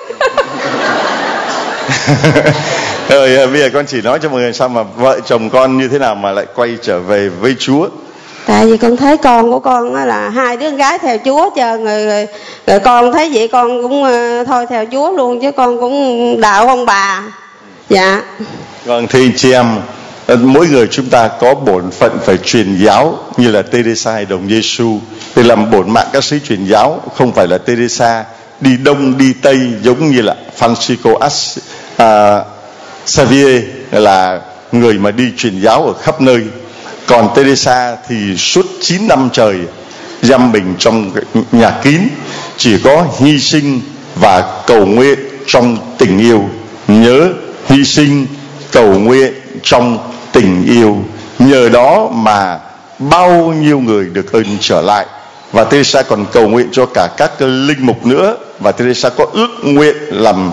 Rồi bây giờ con chỉ nói cho mọi người sao mà vợ chồng con như thế nào mà lại quay trở về với Chúa. Tại vì con thấy con của con là hai đứa con gái theo Chúa chờ người, rồi, rồi con thấy vậy con cũng uh, thôi theo Chúa luôn, chứ con cũng đạo ông bà. Dạ. Vâng, thưa anh chị em, mỗi người chúng ta có bổn phận phải truyền giáo như là Teresa hay đồng Giêsu. Để làm bổn mạng các sứ truyền giáo, không phải là Teresa đi đông đi tây giống như là Francisco As, à, Xavier là người mà đi truyền giáo ở khắp nơi. Còn Teresa thì suốt chín năm trời giam mình trong nhà kín, chỉ có hy sinh và cầu nguyện trong tình yêu. Nhớ, hy sinh cầu nguyện trong tình yêu, nhờ đó mà bao nhiêu người được ơn trở lại. Và Teresa còn cầu nguyện cho cả các linh mục nữa. Và Teresa có ước nguyện làm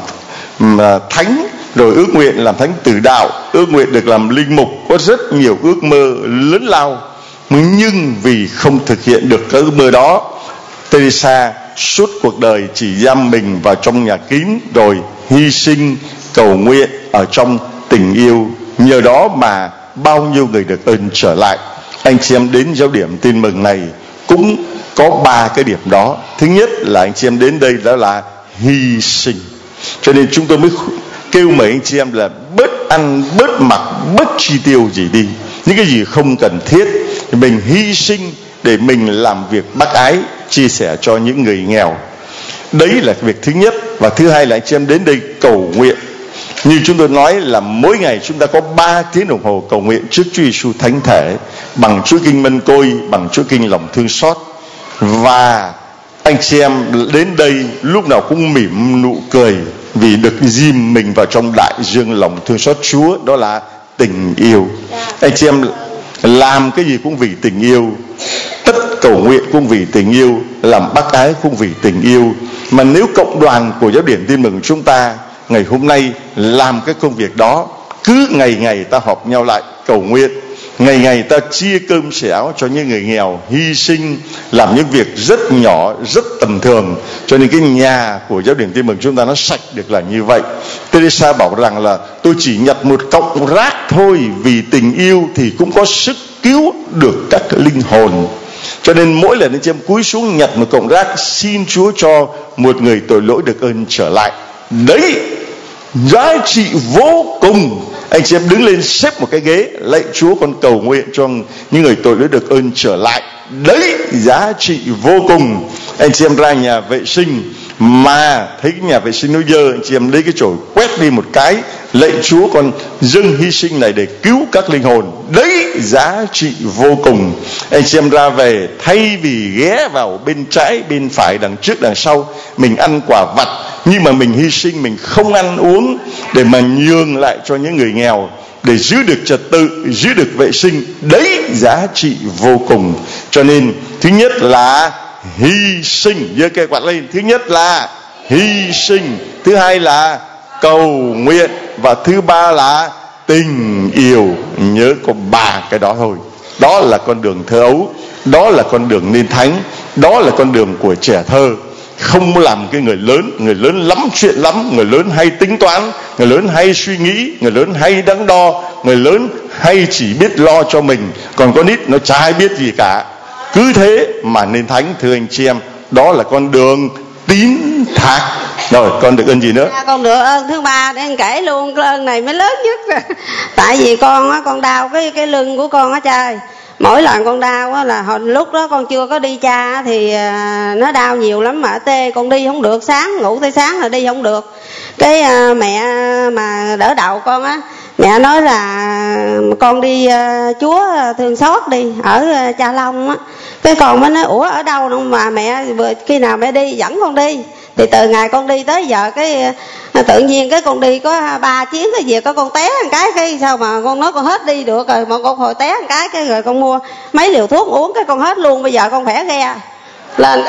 thánh, rồi ước nguyện làm thánh tử đạo, ước nguyện được làm linh mục, có rất nhiều ước mơ lớn lao. Nhưng vì không thực hiện được cái ước mơ đó, Teresa suốt cuộc đời chỉ giam mình vào trong nhà kín, rồi hy sinh cầu nguyện ở trong tình yêu. Nhờ đó mà bao nhiêu người được ơn trở lại. Anh chị em đến giáo điểm tin mừng này cũng có ba cái điểm đó. Thứ nhất là anh chị em đến đây đó là hy sinh. Cho nên chúng tôi mới kêu mời anh chị em là bớt ăn, bớt mặc, bớt chi tiêu gì đi. Những cái gì không cần thiết thì mình hy sinh để mình làm việc bác ái, chia sẻ cho những người nghèo. Đấy là việc thứ nhất. Và thứ hai là anh chị em đến đây cầu nguyện. Như chúng tôi nói là mỗi ngày chúng ta có ba tiếng đồng hồ cầu nguyện trước Chúa Giêsu thánh thể, bằng chuỗi kinh Mân Côi, bằng chuỗi kinh lòng thương xót. Và anh chị em đến đây lúc nào cũng mỉm nụ cười, vì được dìm mình vào trong đại dương lòng thương xót Chúa, đó là tình yêu. Anh chị em làm cái gì cũng vì tình yêu, tất cầu nguyện cũng vì tình yêu, làm bác ái cũng vì tình yêu. Mà nếu cộng đoàn của giáo điểm tin mừng chúng ta ngày hôm nay làm cái công việc đó, cứ ngày ngày ta họp nhau lại cầu nguyện, ngày ngày ta chia cơm sẻ áo cho những người nghèo, hy sinh, làm những việc rất nhỏ, rất tầm thường, cho nên cái nhà của giáo điểm tin mừng chúng ta nó sạch được là như vậy. Teresa bảo rằng là tôi chỉ nhặt một cọng rác thôi, vì tình yêu thì cũng có sức cứu được các linh hồn. Cho nên mỗi lần anh chị em cúi xuống nhặt một cọng rác, xin Chúa cho một người tội lỗi được ơn trở lại. Đấy, giá trị vô cùng. Anh chị em đứng lên xếp một cái ghế, lạy Chúa con cầu nguyện cho những người tội lỗi được ơn trở lại. Đấy, giá trị vô cùng. Anh chị em ra nhà vệ sinh mà thấy cái nhà vệ sinh nó dơ, anh chị em lấy cái chổi quét đi một cái, lạy Chúa con dâng hy sinh này để cứu các linh hồn. Đấy, giá trị vô cùng. Anh chị em ra về, thay vì ghé vào bên trái, bên phải, đằng trước, đằng sau, mình ăn quả vặt, nhưng mà mình hy sinh, mình không ăn uống để mà nhường lại cho những người nghèo, để giữ được trật tự, giữ được vệ sinh. Đấy, giá trị vô cùng. Cho nên thứ nhất là hy sinh, giơ cây quạt lên. Thứ nhất là hy sinh, thứ hai là cầu nguyện, và thứ ba là tình yêu. Nhớ có ba cái đó thôi. Đó là con đường thơ ấu, đó là con đường nên thánh, đó là con đường của trẻ thơ. Không làm cái người lớn, người lớn lắm chuyện lắm, người lớn hay tính toán, người lớn hay suy nghĩ, người lớn hay đắn đo, người lớn hay chỉ biết lo cho mình, còn con nít nó chả ai biết gì cả. Cứ thế mà nên thánh, thưa anh chị em, đó là con đường tín thác. Rồi, con được ơn gì nữa? À, con được ơn thứ ba để anh kể luôn, cái ơn này mới lớn nhất rồi. Tại vì con á, con đau cái cái lưng của con á trai. Mỗi lần con đau á là hồi lúc đó con chưa có đi cha thì à, nó đau nhiều lắm mà tê, con đi không được, sáng ngủ tới sáng là đi không được. Cái à, mẹ mà đỡ đầu con á, mẹ nói là con đi uh, Chúa thương xót đi ở uh, Cha Long á. Cái con mới nói ủa ở đâu đâu mà mẹ khi nào mẹ đi dẫn con đi. Thì từ ngày con đi tới giờ cái tự nhiên cái con đi có ba chuyến cái việc có con té một cái cái sao mà con nói con hết đi được rồi, mà con hồi té một cái cái rồi con mua mấy liều thuốc uống cái con hết luôn, bây giờ con khỏe ghe lên.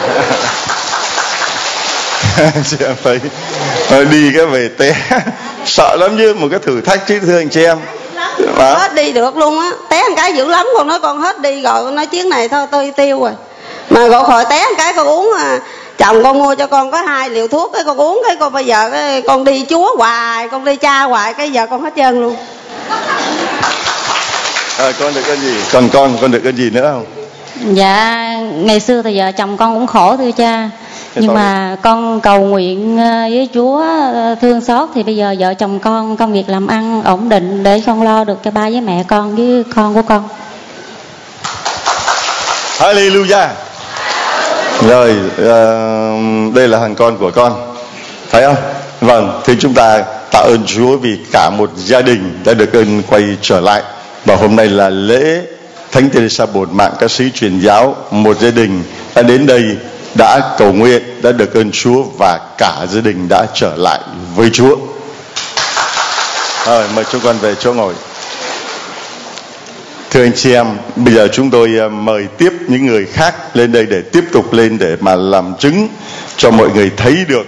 Chị em thấy đi cái về té sợ lắm chứ, một cái thử thách chứ thưa anh chị em. Mà hết đi được luôn á, té một cái dữ lắm, con nói con hết đi rồi, con nói chuyến này thôi tôi tiêu rồi. Mà gọi hồi té một cái con uống, chồng con mua cho con có hai liều thuốc cái con uống cái con bây giờ cái con đi Chúa hoài, con đi cha hoài, cái giờ con hết trơn luôn. À, con được cái gì? Còn con con được cái gì nữa không? Dạ ngày xưa thì vợ chồng con cũng khổ thưa cha. Thế nhưng mà đi. Con cầu nguyện với Chúa thương xót thì bây giờ vợ chồng con công việc làm ăn ổn định để con lo được cho ba với mẹ con với con của con. Hallelujah. Rồi uh, đây là thằng con của con, thấy không? Vâng, thì chúng ta tạ ơn Chúa vì cả một gia đình đã được ơn quay trở lại. Và hôm nay là lễ Thánh Teresa bổn mạng ca sĩ truyền giáo, một gia đình đã đến đây, đã cầu nguyện, đã được ơn Chúa và cả gia đình đã trở lại với Chúa. Rồi, mời chúng con về chỗ ngồi. Thưa anh chị em, bây giờ chúng tôi mời tiếp những người khác lên đây để tiếp tục lên để mà làm chứng cho mọi người thấy được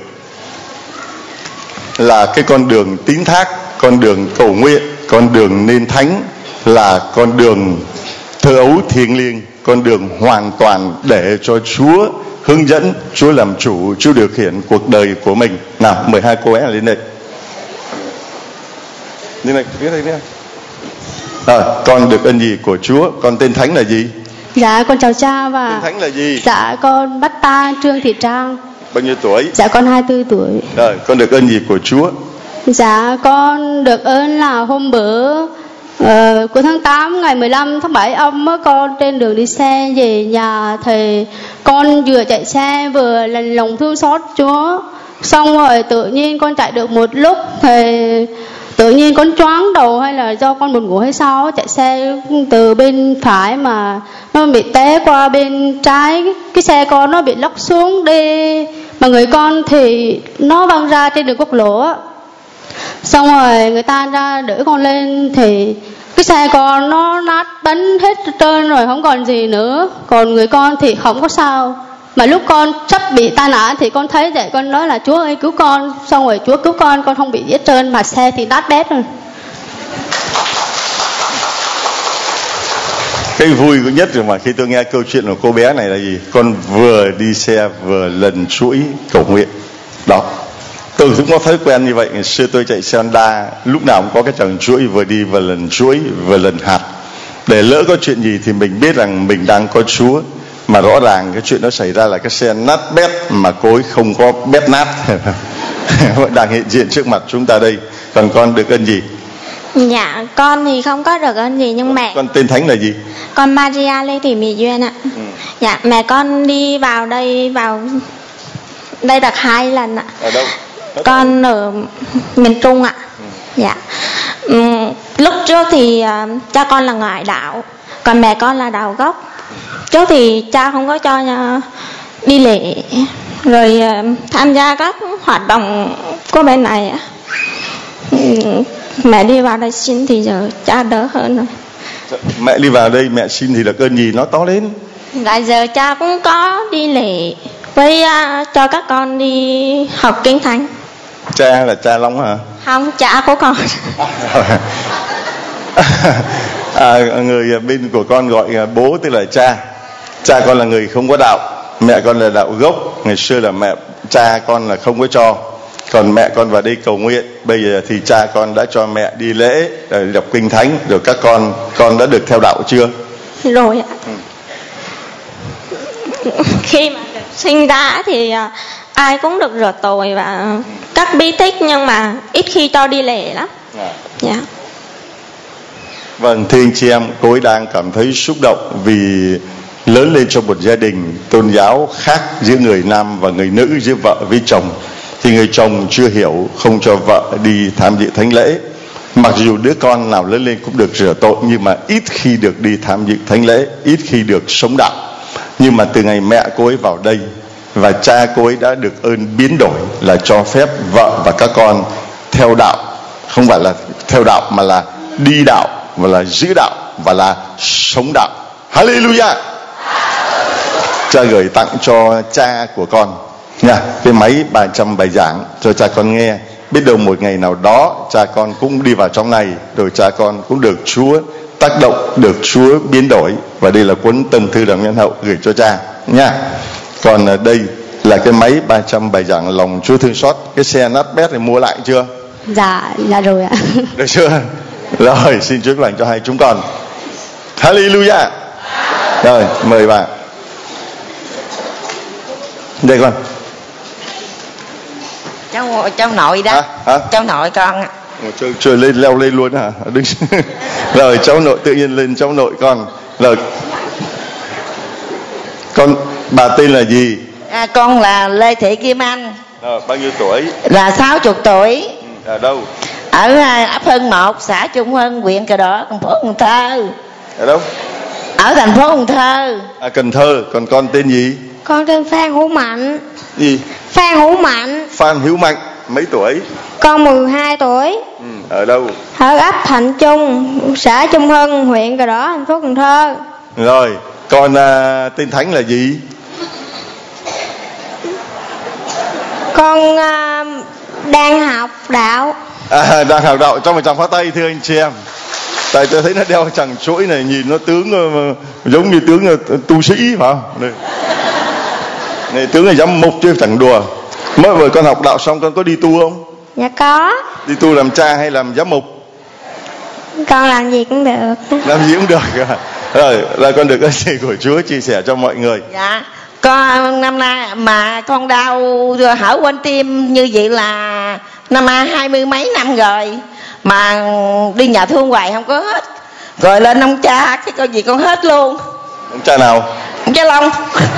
là cái con đường tín thác, con đường cầu nguyện, con đường nên thánh là con đường thơ ấu thiêng liêng, con đường hoàn toàn để cho Chúa hướng dẫn, Chúa làm chủ, Chúa điều khiển cuộc đời của mình. Nào, mời hai cô ấy lên đây. Lên đây, viết đây, viết đây. À, con được ơn gì của Chúa? Con tên thánh là gì? Dạ con chào cha. Và tên thánh là gì? Dạ con Bát Ta Trương Thị Trang. Bao nhiêu tuổi? Dạ con hai mươi tư tuổi. Rồi, con được ơn gì của Chúa? Dạ con được ơn là hôm bữa uh, của tháng tám ngày mười lăm tháng bảy âm á, con trên đường đi xe về nhà thì con vừa chạy xe vừa lần lòng thương xót Chúa. Xong rồi tự nhiên con chạy được một lúc thì tự nhiên con choáng đầu, hay là do con buồn ngủ hay sao, chạy xe từ bên phải mà nó bị té qua bên trái, cái xe con nó bị lóc xuống đi, mà người con thì nó văng ra trên đường quốc lộ. Xong rồi người ta ra đỡ con lên thì cái xe con nó nát bánh hết trơn rồi, không còn gì nữa, còn người con thì không có sao. Mà lúc con sắp bị tai nạn thì con thấy vậy, con nói là Chúa ơi cứu con, xong rồi Chúa cứu con, con không bị gì hết trơn, mà xe thì nát bét rồi. Cái vui nhất rồi mà khi tôi nghe câu chuyện của cô bé này là gì? Con vừa đi xe vừa lần chuỗi cầu nguyện. Đó, tôi cũng có thói quen như vậy. Ngày xưa tôi chạy xe Honda, lúc nào cũng có cái chằng chuỗi, vừa đi vừa lần chuỗi vừa lần hạt, để lỡ có chuyện gì thì mình biết rằng mình đang có Chúa. Mà rõ ràng cái chuyện nó xảy ra là cái xe nát bét mà cô ấy không có bét nát. Vẫn đang hiện diện trước mặt chúng ta đây. Còn con được ơn gì? Dạ con thì không có được ơn gì, nhưng mẹ con tên thánh là gì? Con Maria Lê Thị Mỹ Duyên ạ. ừ. Dạ mẹ con đi vào đây vào đây được hai lần ạ. Ở đâu? Ở con đâu? Ở miền Trung ạ. ừ. Dạ ừ, lúc trước thì uh, cha con là ngoại đạo, còn mẹ con là đạo gốc. Trước thì cha không có cho nhà đi lễ, rồi uh, tham gia các hoạt động của bên này. uh, Mẹ đi vào đây xin thì giờ cha đỡ hơn rồi. Mẹ đi vào đây mẹ xin thì được ơn gì, nó to lên. Lại giờ cha cũng có đi lễ với uh, cho các con đi học kinh thánh. Cha là cha Long hả? Không, cha của con. À, người bên của con gọi bố tức là cha. Cha con là người không có đạo, mẹ con là đạo gốc. Ngày xưa là mẹ cha con là không có cho, còn mẹ con vào đây cầu nguyện. Bây giờ thì cha con đã cho mẹ đi lễ, rồi đọc kinh thánh. Rồi các con, con đã được theo đạo chưa? Rồi ạ. ừ. Khi mà được sinh ra thì uh, ai cũng được rửa tội và các bí tích, nhưng mà ít khi cho đi lễ lắm. à. Dạ. Vâng, thưa anh chị em, cô ấy đang cảm thấy xúc động vì lớn lên trong một gia đình tôn giáo khác giữa người nam và người nữ, giữa vợ với chồng. Thì người chồng chưa hiểu, không cho vợ đi tham dự thánh lễ. Mặc dù đứa con nào lớn lên cũng được rửa tội, nhưng mà ít khi được đi tham dự thánh lễ, ít khi được sống đạo. Nhưng mà từ ngày mẹ cô ấy vào đây và cha cô ấy đã được ơn biến đổi là cho phép vợ và các con theo đạo, không phải là theo đạo mà là đi đạo và là giữ đạo và là sống đạo. Hallelujah. Cha gửi tặng cho cha của con nha cái máy ba trăm bài giảng cho cha con nghe. Biết đâu một ngày nào đó cha con cũng đi vào trong này, rồi cha con cũng được Chúa tác động, được Chúa biến đổi. Và đây là cuốn Tâm Thư Đặng Nhân Hậu gửi cho cha nha. Còn đây là cái máy ba trăm bài giảng Lòng Chúa Thương Xót. Cái xe nát bét này mua lại chưa? Dạ, dạ rồi ạ. Được chưa? Rồi, xin Chúa lành cho hai chúng con. Hallelujah. Rồi, mời bà. Đây con. Cháu cháu nội đó. À, à? Cháu nội con. Trời, trời lên leo lên luôn hả? Đứng. Rồi cháu nội tự nhiên lên cháu nội con. Rồi. Con bà tên là gì? À, con là Lê Thị Kim Anh. À, bao nhiêu tuổi? Là sáu mươi tuổi. Ừ, ở đâu? Ở ấp Hưng một, xã Trung Hưng, huyện Cờ Đỏ, thành phố Cần Thơ. Ở đâu? Ở thành phố Cần Thơ. À, Cần Thơ. Còn con tên gì? Con tên Phan Hữu Mạnh. Gì? Phan Hữu Mạnh. Phan Hữu Mạnh. Mấy tuổi? Con mười hai tuổi. Ừ, ở đâu? Ở ấp Thạnh Trung, xã Trung Hưng, huyện Cờ Đỏ, thành phố Cần Thơ. Rồi, con à, tên thánh là gì? Con à, đang học đạo. À, đang học đạo trong một tràng pháo tay thưa anh chị em. Tại tôi thấy nó đeo chằng chuỗi này nhìn nó tướng uh, giống như tướng uh, tu sĩ phải không? Đây. Này tướng là giám mục chứ chẳng đùa. Mới vừa con học đạo xong con có đi tu không? Dạ có. Đi tu làm cha hay làm giám mục? Con làm gì cũng được. Làm gì cũng được à? Rồi là con được ơn gì của Chúa chia sẻ cho mọi người. Dạ. Con năm nay mà con đau hở quanh tim như vậy là năm nay hai mươi mấy năm rồi, mà đi nhà thương hoài không có hết. Rồi lên ông cha cái coi gì con hết luôn. Ông cha nào? Ông cha Long.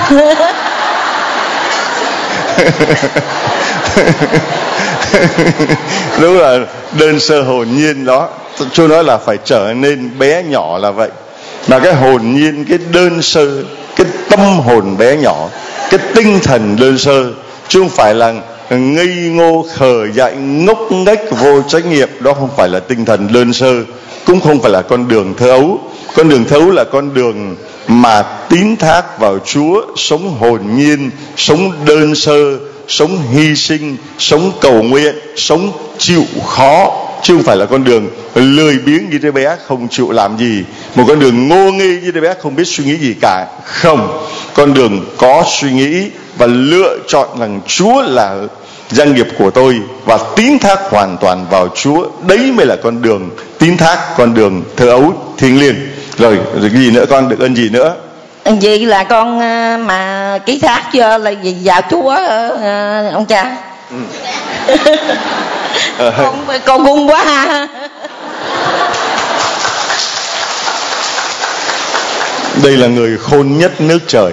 Đúng là đơn sơ hồn nhiên đó. Chúa nói là phải trở nên bé nhỏ là vậy. Mà cái hồn nhiên, cái đơn sơ, cái tâm hồn bé nhỏ, cái tinh thần đơn sơ, chứ không phải là ngây ngô khờ dại ngốc nghếch vô trách nhiệm. Đó không phải là tinh thần đơn sơ, cũng không phải là con đường thơ ấu. Con đường thơ ấu là con đường mà tín thác vào Chúa, sống hồn nhiên, sống đơn sơ, sống hy sinh, sống cầu nguyện, sống chịu khó, chứ không phải là con đường lười biếng như đứa bé không chịu làm gì, một con đường ngô nghê như đứa bé không biết suy nghĩ gì cả. Không, con đường có suy nghĩ và lựa chọn rằng Chúa là doanh nghiệp của tôi và tín thác hoàn toàn vào Chúa. Đấy mới là con đường tín thác, con đường thơ ấu thiêng liêng. Rồi, rồi cái gì nữa con, được ơn gì nữa? Vậy là con mà ký thác cho là gì vào Chúa ông cha. Ừ. con, con gung quá ha. Đây là người khôn nhất nước trời.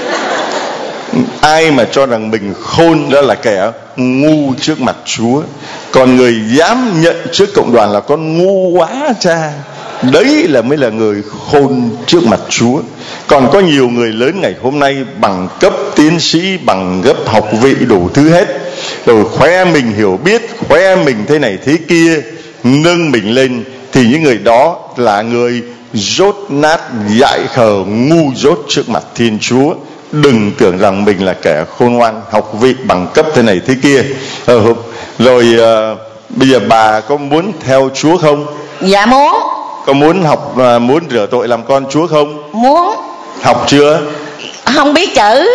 Ai mà cho rằng mình khôn đó là kẻ ngu trước mặt Chúa. Còn người dám nhận trước cộng đoàn là con ngu quá cha, đấy là mới là người khôn trước mặt Chúa. Còn có nhiều người lớn ngày hôm nay bằng cấp tiến sĩ, bằng cấp học vị đủ thứ hết, rồi khoe mình hiểu biết, khoe mình thế này thế kia, nâng mình lên, thì những người đó là người dốt nát dại khờ ngu dốt trước mặt Thiên Chúa. Đừng tưởng rằng mình là kẻ khôn ngoan, học vị bằng cấp thế này thế kia. Ờ, rồi uh, bây giờ bà có muốn theo Chúa không? Dạ muốn. Có muốn học, uh, muốn rửa tội làm con Chúa không? Muốn. Học chưa? Không biết chữ.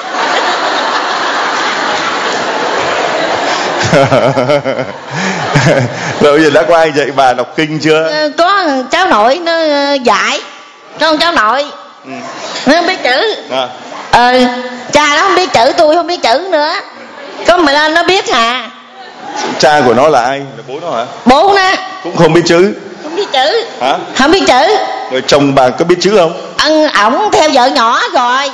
Rồi bây giờ đã có ai dạy bà đọc kinh chưa? Có cháu nội nó dạy. Có con cháu nội. Ừ. Nó không biết chữ. À. Ờ, cha nó không biết chữ, tôi không biết chữ nữa. Có mà lên nó biết à. Cha của nó là ai? Là bố nó hả? Bố nó cũng không biết chữ. Không biết chữ. Hả? Không biết chữ. Rồi chồng bà có biết chữ không? Ông ổng theo vợ nhỏ rồi.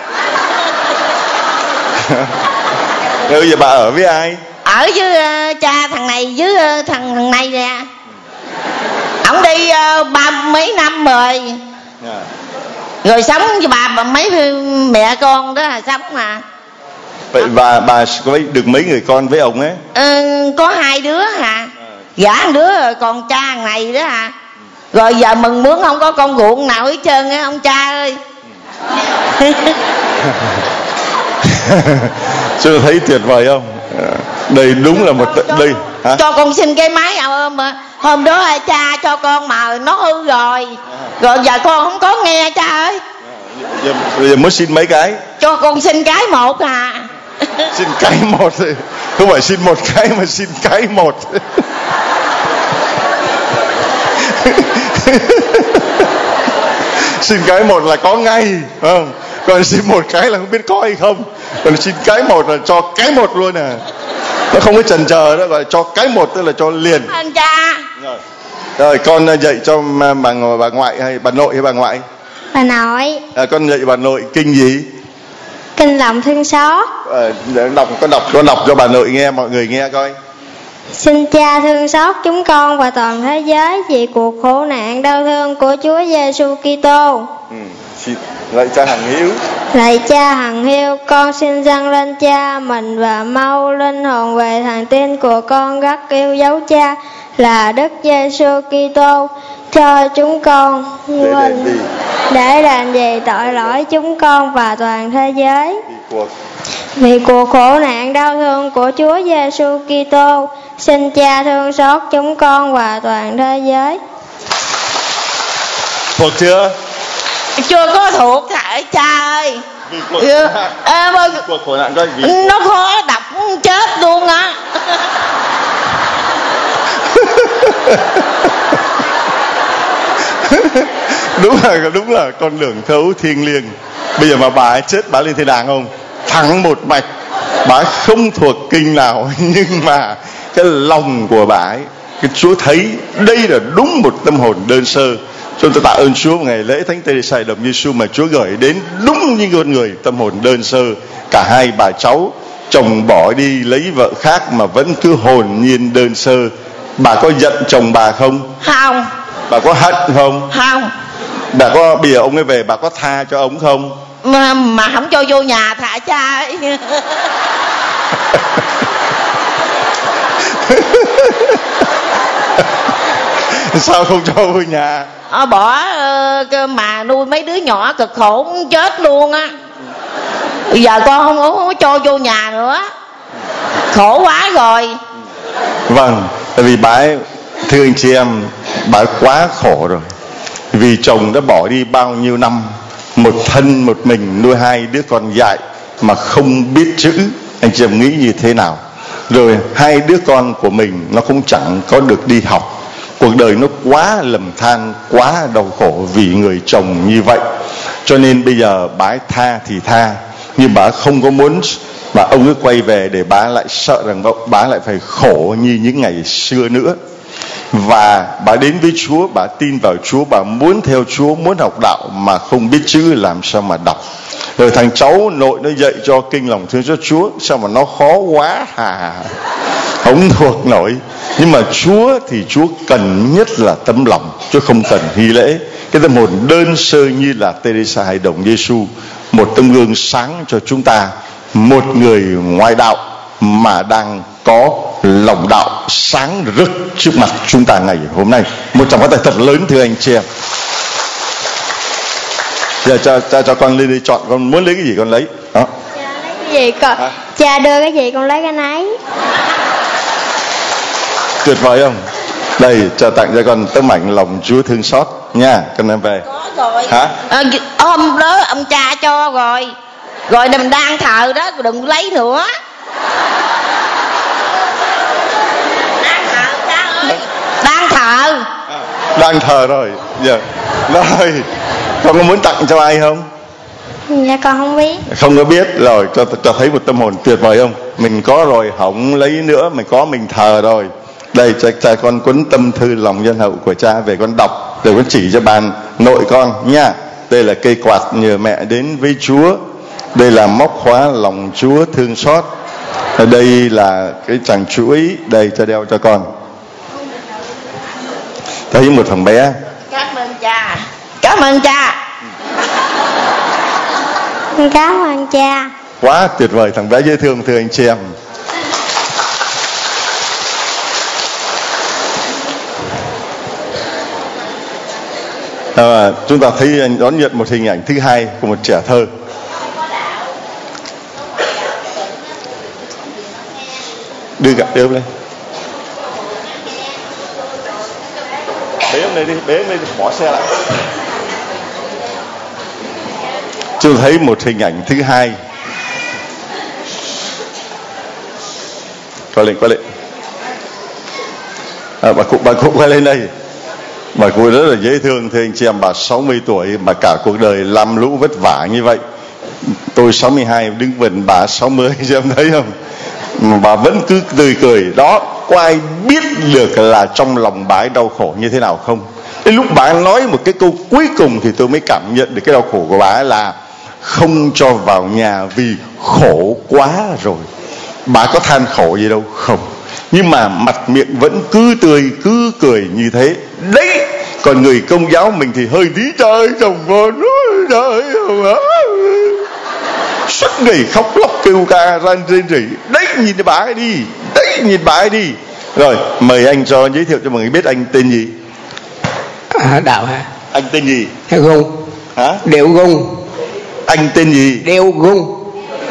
Rồi bây giờ bà ở với ai? Ở với uh, cha thằng này với uh, thằng thằng này nè. Ổng đi uh, ba mấy năm rồi. Yeah. Rồi sống với bà, bà mấy mẹ con đó là sống mà. Vậy và bà có được mấy người con với ông ấy? Ừ, có hai đứa hả? Gả một đứa rồi còn cha thằng này đó hả? Rồi giờ mừng muốn không có con ruộng nào hết trơn á ông cha ơi. Chưa thấy tuyệt vời không? Đây đúng là một cho, đây hả? Cho con xin cái máy mà hôm đó cha cho con mà nó hư rồi. Rồi giờ con không có nghe cha ơi. Giờ, giờ mới xin mấy cái? Cho con xin cái một à. Xin cái một thôi, không phải xin một cái mà xin cái một. Xin cái một là có ngay, không? Còn xin một cái là không biết có hay không. Còn xin cái một là cho cái một luôn à. Nó không có chần chờ đó, gọi là cho cái một tức là cho liền. Anh cha. Rồi, rồi con dạy cho bà, bà ngoại hay bà nội hay bà ngoại? Bà nội. À, con dạy bà nội kinh gì? Kinh lòng thương xót. À, đọc con đọc con đọc cho bà nội nghe, mọi người nghe coi. Xin Cha thương xót chúng con và toàn thế giới vì cuộc khổ nạn đau thương của Chúa Giêsu Kitô. Ừ, xin lạy Cha hằng hiếu. Lạy Cha hằng hiếu, con xin dâng lên Cha mình và mau linh hồn về thằng tin của con rất yêu dấu Cha là Đức Giêsu Kitô cho chúng con Để, để đền vì tội lỗi chúng con và toàn thế giới. Vì cuộc Vì cuộc khổ nạn đau thương của Chúa Giêsu Kitô, xin Cha thương xót chúng con và toàn thế giới. Thuộc chưa? Chưa có thuộc thầy cha ơi. Vì cuộc, ừ. à, mà, cuộc khổ nạn coi vì nó khó đọc chết luôn á. đúng là đúng là con đường thấu thiêng liêng. Bây giờ mà bà ấy chết, bà ấy lên thiên đàng không? Thẳng một mạch. Bà ấy không thuộc kinh nào, nhưng mà cái lòng của bà ấy, cái Chúa thấy đây là đúng một tâm hồn đơn sơ. Chúng ta tạ ơn Chúa ngày lễ Thánh Tê-rê-sa Đồng Giê-xu mà Chúa gửi đến đúng như con người tâm hồn đơn sơ. Cả hai bà cháu, chồng bỏ đi lấy vợ khác mà vẫn cứ hồn nhiên đơn sơ. Bà có giận chồng bà không? Không. Bà có hận không? Không. Bà có bìa ông ấy về, bà có tha cho ông không? Mà, mà không cho vô nhà thả cha ấy. Sao không cho vô nhà? À, bỏ uh, mà nuôi mấy đứa nhỏ cực khổ chết luôn á. Bây giờ con không, không, không cho vô nhà nữa, khổ quá rồi. Vâng, tại vì bà ấy, thưa anh chị em, bà ấy quá khổ rồi. Vì chồng đã bỏ đi bao nhiêu năm, một thân một mình nuôi hai đứa con dại mà không biết chữ. Anh chị em nghĩ như thế nào? Rồi hai đứa con của mình nó cũng chẳng có được đi học. Cuộc đời nó quá lầm than, quá đau khổ vì người chồng như vậy. Cho nên bây giờ bà ấy tha thì tha, nhưng bà ấy không có muốn bà ông ấy quay về để bà ấy lại sợ rằng bà ấy lại phải khổ như những ngày xưa nữa. Và bà đến với Chúa, bà tin vào Chúa, bà muốn theo Chúa, muốn học đạo mà không biết chữ làm sao mà đọc. Rồi thằng cháu nội nó dạy cho kinh lòng thương xót Chúa, sao mà nó khó quá hà, không thuộc nổi. Nhưng mà Chúa thì Chúa cần nhất là tấm lòng, Chúa không cần nghi lễ. Cái tâm hồn đơn sơ như là Tê-rê-sa Hài Đồng Giê-xu, một tấm gương sáng cho chúng ta, một người ngoại đạo mà đang có lòng đạo sáng rực trước mặt chúng ta ngày hôm nay. Một tràng pháo tay thật lớn thưa anh chị em. Giờ cho, cho, cho con lên đây chọn, con muốn lấy cái gì con lấy đó. Cha lấy cái gì con? Hả? Cha đưa cái gì con lấy cái nấy. Tuyệt vời không? Đây, cho tặng cho con tấm ảnh lòng Chúa thương xót nha, con đem về. Có rồi. Hả? À, hôm đó ông cha cho rồi. Rồi mình đang thờ đó, đừng lấy nữa. Đang thờ cha ơi. Đang thờ. Đang thờ rồi. Giờ. Rồi. Con có muốn tặng cho ai không? Dạ con không biết. Không có biết rồi, cho cho thấy một tâm hồn tuyệt vời không? Mình có rồi, không lấy nữa, mình có mình thờ rồi. Đây cho cha con cuốn tâm thư lòng nhân hậu của cha về con đọc, rồi con chỉ cho bạn nội con nha. Đây là cây quạt nhờ mẹ đến với Chúa. Đây là móc khóa lòng Chúa thương xót. Ở đây là cái chàng chuỗi, đây cho đeo cho con. Thấy một thằng bé. Cảm ơn cha. Cảm ơn cha. Cảm ơn cha. Quá tuyệt vời, thằng bé dễ thương, thưa anh chị em. À, chúng ta thấy anh đón nhận một hình ảnh thứ hai của một trẻ thơ. Đưa gặp bế lên, bế lên đi, bế lên đi, bỏ xe lại. Chúng ta thấy một hình ảnh thứ hai. Quay lên, quay lên. À, bà cụ, bà cụ quay lên đây. Bà cụ rất là dễ thương, thưa anh chị em. Bà sáu mươi tuổi mà cả cuộc đời lam lũ vất vả như vậy. Tôi sáu mươi hai đứng gần bà sáu mươi, chị em thấy không? Mà bà vẫn cứ tươi cười. Đó, có ai biết được là trong lòng bà ấy đau khổ như thế nào không? Đến lúc bà ấy nói một cái câu cuối cùng thì tôi mới cảm nhận được cái đau khổ của bà ấy là không cho vào nhà vì khổ quá rồi. Bà có than khổ gì đâu, không. Nhưng mà mặt miệng vẫn cứ tươi, cứ cười như thế. Đấy, còn người Công giáo mình thì hơi tí trời chồng con trời suốt ngày khóc lóc kêu ca rên rên rỉ. Đấy, nhìn bà ấy đi. Đấy, nhìn bà ấy đi. Rồi, mời anh cho giới thiệu cho mọi người biết anh tên gì. À, Đạo hả? Anh tên gì? Gung. Hả? Đeo Gung. Anh tên gì? Đeo Gung.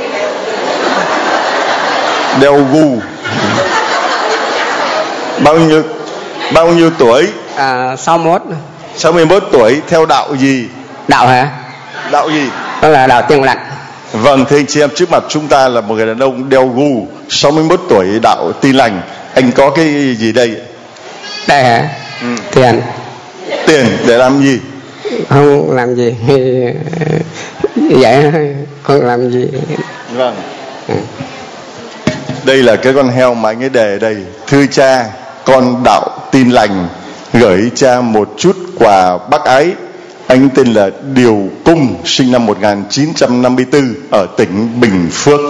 Đeo Gu. Bao nhiêu bao nhiêu tuổi? À, sáu mươi mốt. sáu mươi mốt tuổi, theo đạo gì? Đạo hả? Đạo gì? Đó là đạo Tiên Lành. Vâng, thưa anh chị em, trước mặt chúng ta là một người đàn ông đeo gu, sáu mươi mốt tuổi, đạo Tin Lành. Anh có cái gì đây? Đây hả? Ừ. Tiền. Tiền để làm gì? Không làm gì. Vậy không làm gì. Vâng. Ừ. Đây là cái con heo mà anh ấy đề ở đây. Thưa cha, con đạo Tin Lành gửi cha một chút quà bác ái. Anh tên là Điều Cung, sinh năm một nghìn chín trăm năm mươi tư ở tỉnh Bình Phước.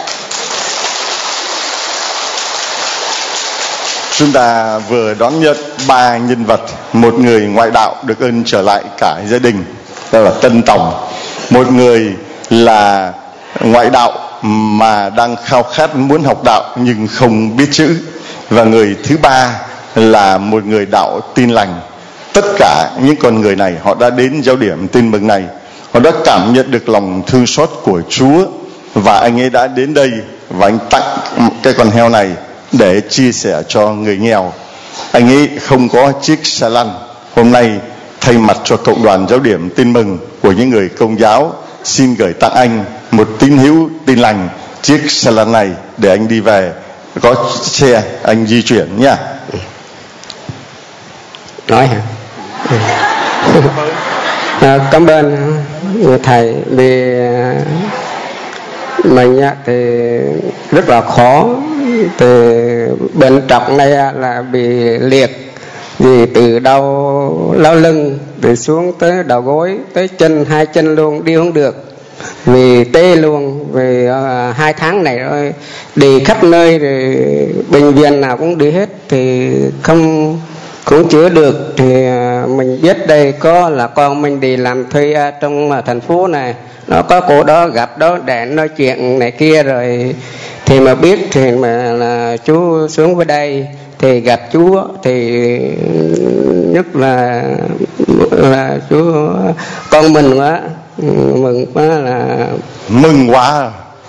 Chúng ta vừa đón nhận ba nhân vật. Một người ngoại đạo được ơn trở lại cả gia đình, đó là Tân Tòng. Một người là ngoại đạo mà đang khao khát muốn học đạo nhưng không biết chữ. Và người thứ ba là một người đạo Tin Lành. Tất cả những con người này họ đã đến giáo điểm Tin Mừng này, họ đã cảm nhận được lòng thương xót của Chúa, và anh ấy đã đến đây và anh tặng cái con heo này để chia sẻ cho người nghèo. Anh ấy không có chiếc xe lăn. Hôm nay thay mặt cho cộng đoàn giáo điểm Tin Mừng của những người Công giáo, xin gửi tặng anh một tín hữu Tin Lành chiếc xe lăn này để anh đi về. Có xe anh di chuyển nha. Nói hả? À, cảm ơn thầy. Vì mình thì rất là khó. Thì bệnh trọng này là bị liệt, vì từ đau lao lưng từ xuống tới đầu gối tới chân, hai chân luôn đi không được, vì tê luôn. Vì uh, hai tháng này rồi đi khắp nơi, rồi bệnh viện nào cũng đi hết thì không cũng chữa được. Thì uh, mình biết đây có là con mình đi làm thuê uh, trong uh, thành phố này, nó có cô đó gặp đó để nói chuyện này kia, rồi thì mà biết thì mà là chú xuống với đây thì gặp chú thì nhất là là chú con mình quá, mừng quá, là mừng quá.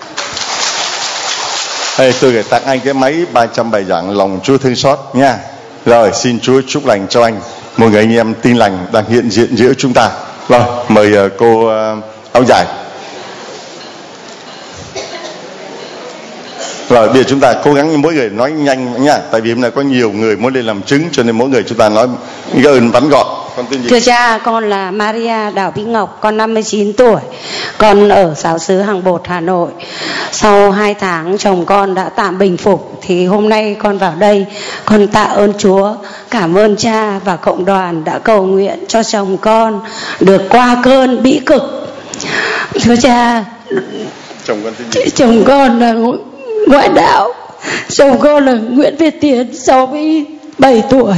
Hey, tôi gửi tặng anh cái máy ba trăm bài giảng lòng Chúa thương xót nha. Rồi, xin Chúa chúc lành cho anh, một người anh em Tin Lành đang hiện diện giữa chúng ta. Rồi, mời uh, cô uh, áo dài. Rồi bây giờ chúng ta cố gắng mỗi người nói nhanh nha, tại vì hôm nay có nhiều người muốn lên làm chứng, cho nên mỗi người chúng ta nói gần vắn gọn. Con tên gì? Thưa cha, con là Maria Đào Vĩ Ngọc, con năm mươi chín tuổi, con ở Giáo xứ Hàng Bột, Hà Nội. Sau hai tháng chồng con đã tạm bình phục thì hôm nay con vào đây, con tạ ơn Chúa, cảm ơn cha và cộng đoàn đã cầu nguyện cho chồng con được qua cơn bĩ cực. Thưa cha, chồng con tên gì? Chồng con là ngoại đạo, chồng con là Nguyễn Việt Tiến, sáu mươi bảy tuổi.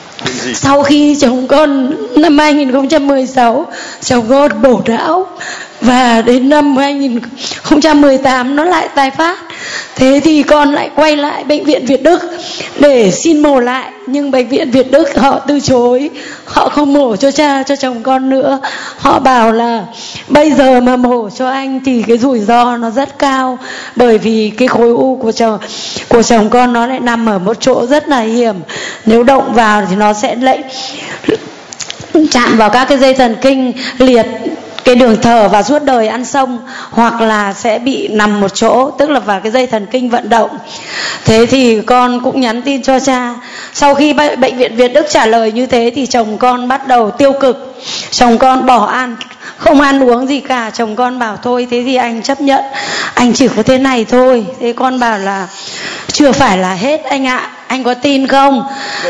Sau khi chồng con năm hai nghìn không trăm mười sáu, chồng con bổ não và đến năm hai nghìn không trăm mười tám nó lại tái phát. Thế thì con lại quay lại bệnh viện Việt Đức để xin mổ lại, nhưng bệnh viện Việt Đức họ từ chối, họ không mổ cho cha cho chồng con nữa. Họ bảo là bây giờ mà mổ cho anh thì cái rủi ro nó rất cao, bởi vì cái khối u của chồng của chồng con nó lại nằm ở một chỗ rất là hiểm, nếu động vào thì nó sẽ lại chạm vào các cái dây thần kinh, liệt cái đường thở và suốt đời ăn xông, hoặc là sẽ bị nằm một chỗ, tức là vào cái dây thần kinh vận động. Thế thì con cũng nhắn tin cho cha. Sau khi bệnh viện Việt Đức trả lời như thế thì chồng con bắt đầu tiêu cực, chồng con bỏ ăn, không ăn uống gì cả. Chồng con bảo thôi thế thì anh chấp nhận, anh chỉ có thế này thôi. Thế con bảo là chưa phải là hết anh ạ, anh có tin không?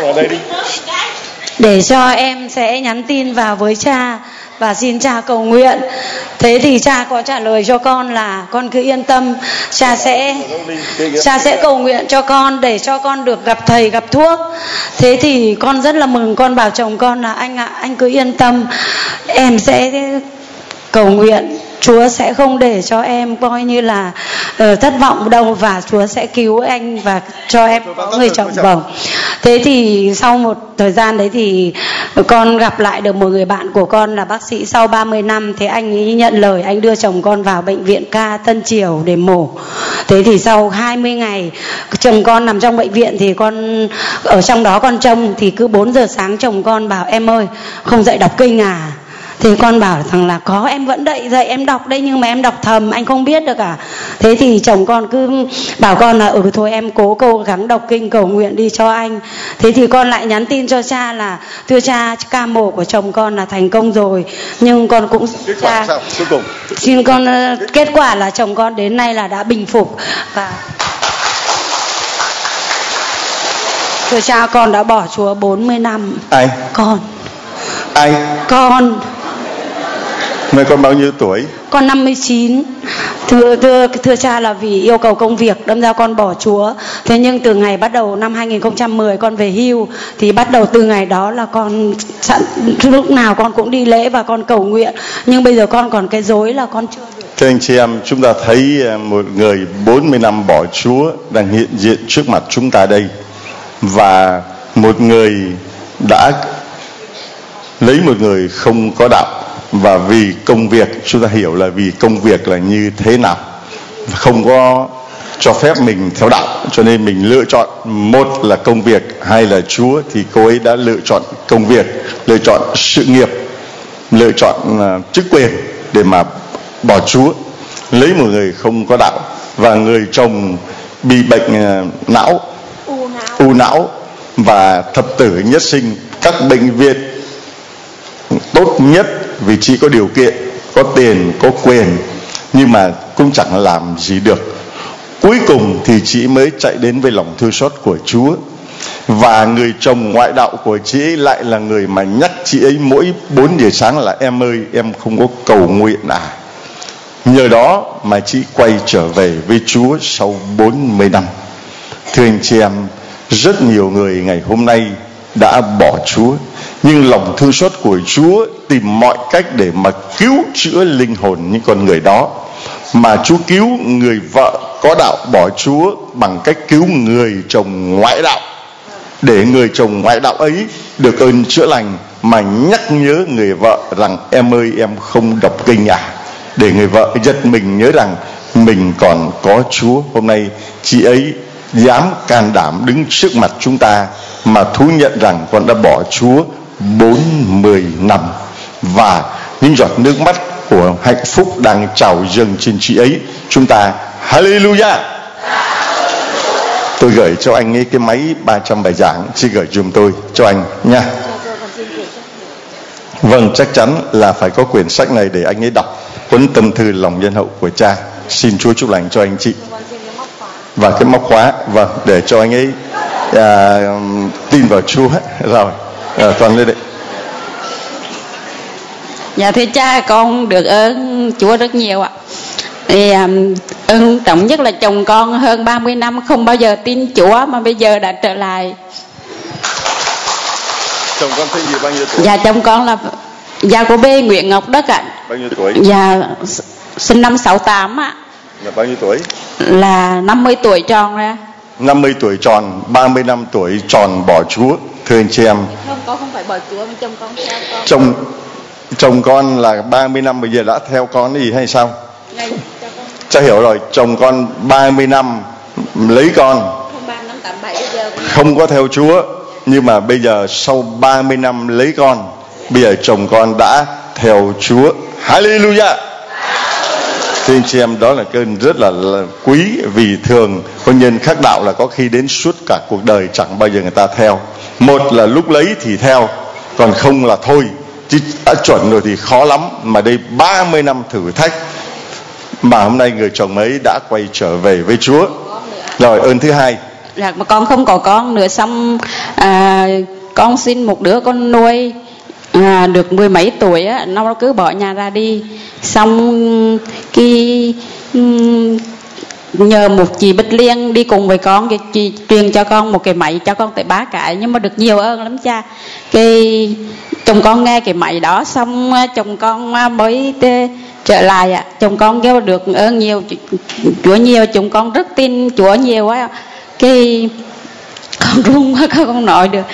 Để cho em sẽ nhắn tin vào với cha và xin cha cầu nguyện. Thế thì cha có trả lời cho con là con cứ yên tâm, cha sẽ cha sẽ cầu nguyện cho con để cho con được gặp thầy gặp thuốc. Thế thì con rất là mừng, con bảo chồng con là anh ạ, anh cứ yên tâm, em sẽ cầu nguyện, Chúa sẽ không để cho em coi như là uh, thất vọng đâu, và Chúa sẽ cứu anh và cho em có người chồng bồng. Thế thì sau một thời gian đấy thì con gặp lại được một người bạn của con là bác sĩ sau ba mươi năm. Thế anh ấy nhận lời, anh đưa chồng con vào bệnh viện ca Tân Triều để mổ. Thế thì sau hai mươi ngày chồng con nằm trong bệnh viện thì con ở trong đó con trông, thì cứ bốn giờ sáng chồng con bảo em ơi không dậy đọc kinh à? Thì con bảo rằng là có, em vẫn đậy dậy em đọc đây, nhưng mà em đọc thầm anh không biết được à. Thế thì chồng con cứ bảo con là ừ thôi em cố cố gắng đọc kinh cầu nguyện đi cho anh. Thế thì con lại nhắn tin cho cha là thưa cha, ca mổ của chồng con là thành công rồi, nhưng con cũng kết quả sao? Cuối cùng xin con uh, kết quả là chồng con đến nay là đã bình phục. Và thưa cha, con đã bỏ Chúa bốn mươi năm. Ai? Con. Ai? Con. Mày con bao nhiêu tuổi? Con năm mươi chín. Thưa, thưa, thưa cha là vì yêu cầu công việc đâm ra con bỏ Chúa. Thế nhưng từ ngày bắt đầu năm hai nghìn không trăm mười con về hưu, thì bắt đầu từ ngày đó là con sẵn, lúc nào con cũng đi lễ và con cầu nguyện. Nhưng bây giờ con còn cái dối là con chưa được. Thưa anh chị em, chúng ta thấy một người bốn mươi năm bỏ Chúa đang hiện diện trước mặt chúng ta đây. Và một người đã lấy một người không có đạo, và vì công việc, chúng ta hiểu là vì công việc là như thế nào, không có cho phép mình theo đạo, cho nên mình lựa chọn một là công việc, hai là Chúa. Thì cô ấy đã lựa chọn công việc, lựa chọn sự nghiệp, lựa chọn uh, chức quyền để mà bỏ Chúa, lấy một người không có đạo. Và người chồng bị bệnh uh, não, u não, u não và thập tử nhất sinh. Các bệnh viện tốt nhất vì chị có điều kiện, có tiền, có quyền, nhưng mà cũng chẳng làm gì được. Cuối cùng thì chị mới chạy đến với lòng thương xót của Chúa. Và người chồng ngoại đạo của chị ấy lại là người mà nhắc chị ấy mỗi bốn giờ sáng là em ơi em không có cầu nguyện à. Nhờ đó mà chị quay trở về với Chúa sau bốn mươi năm. Thưa anh chị em, rất nhiều người ngày hôm nay đã bỏ Chúa, nhưng lòng thương xót của Chúa tìm mọi cách để mà cứu chữa linh hồn những con người đó. Mà Chúa cứu người vợ có đạo bỏ Chúa bằng cách cứu người chồng ngoại đạo, để người chồng ngoại đạo ấy được ơn chữa lành, mà nhắc nhớ người vợ rằng em ơi em không đọc kinh à, để người vợ giật mình nhớ rằng mình còn có Chúa. Hôm nay chị ấy dám can đảm đứng trước mặt chúng ta mà thú nhận rằng con đã bỏ Chúa bốn mươi năm, và những giọt nước mắt của hạnh phúc đang trào dâng trên chị ấy. Chúng ta Hallelujah. Tôi gửi cho anh ấy cái máy ba trăm bài giảng, chị gửi giùm tôi cho anh nha. Vâng, chắc chắn là phải có quyển sách này để anh ấy đọc, cuốn tâm thư lòng nhân hậu của cha. Xin Chúa chúc lành cho anh chị. Và cái móc khóa, vâng, để cho anh ấy à, tin vào Chúa. Rồi, à, toàn lên đấy. Dạ thưa cha, con được ơn Chúa rất nhiều ạ. Thì ơn trọng nhất là chồng con hơn ba mươi năm không bao giờ tin Chúa mà bây giờ đã trở lại. Chồng con tên gì, bao nhiêu tuổi? Dạ chồng con là Dạ của B Nguyễn Ngọc Đức ạ. Bao nhiêu tuổi? Dạ sinh năm sáu tám ạ. Là bao nhiêu tuổi? Là năm mươi tuổi tròn ra. năm mươi tuổi tròn, ba mươi năm tuổi tròn bỏ Chúa. Thưa anh chị em. Không, con không phải bỏ Chúa, mà chồng con theo con. Chồng chồng con là ba mươi năm bây giờ đã theo con gì hay sao? Ngày, cho con. Cha hiểu rồi, chồng con ba mươi năm lấy con. Không ba năm tám bảy giờ. Không có theo Chúa, nhưng mà bây giờ sau ba mươi năm lấy con, bây giờ chồng con đã theo Chúa. Hallelujah. Thưa anh chị em, đó là cơn rất là, là quý, vì thường hôn nhân khác đạo là có khi đến suốt cả cuộc đời chẳng bao giờ người ta theo. Một là lúc lấy thì theo, còn không là thôi, chứ đã chuẩn rồi thì khó lắm. Mà đây ba mươi năm thử thách mà hôm nay người chồng ấy đã quay trở về với Chúa. Rồi ơn thứ hai. Dạ, mà con không có con nữa, xong à, con xin một đứa con nuôi. À, được mười mấy tuổi á, nó cứ bỏ nhà ra đi. Xong khi nhờ một chị Bích Liên đi cùng với con, cái chị truyền cho con một cái máy cho con tới ba cái, nhưng mà được nhiều ơn lắm cha. Cái chồng con nghe cái máy đó, xong chồng con mới trở lại ạ. Chồng con kêu được ơn nhiều, Chúa nhiều, chồng con rất tin Chúa nhiều quá. Cái con run quá, con không nói được.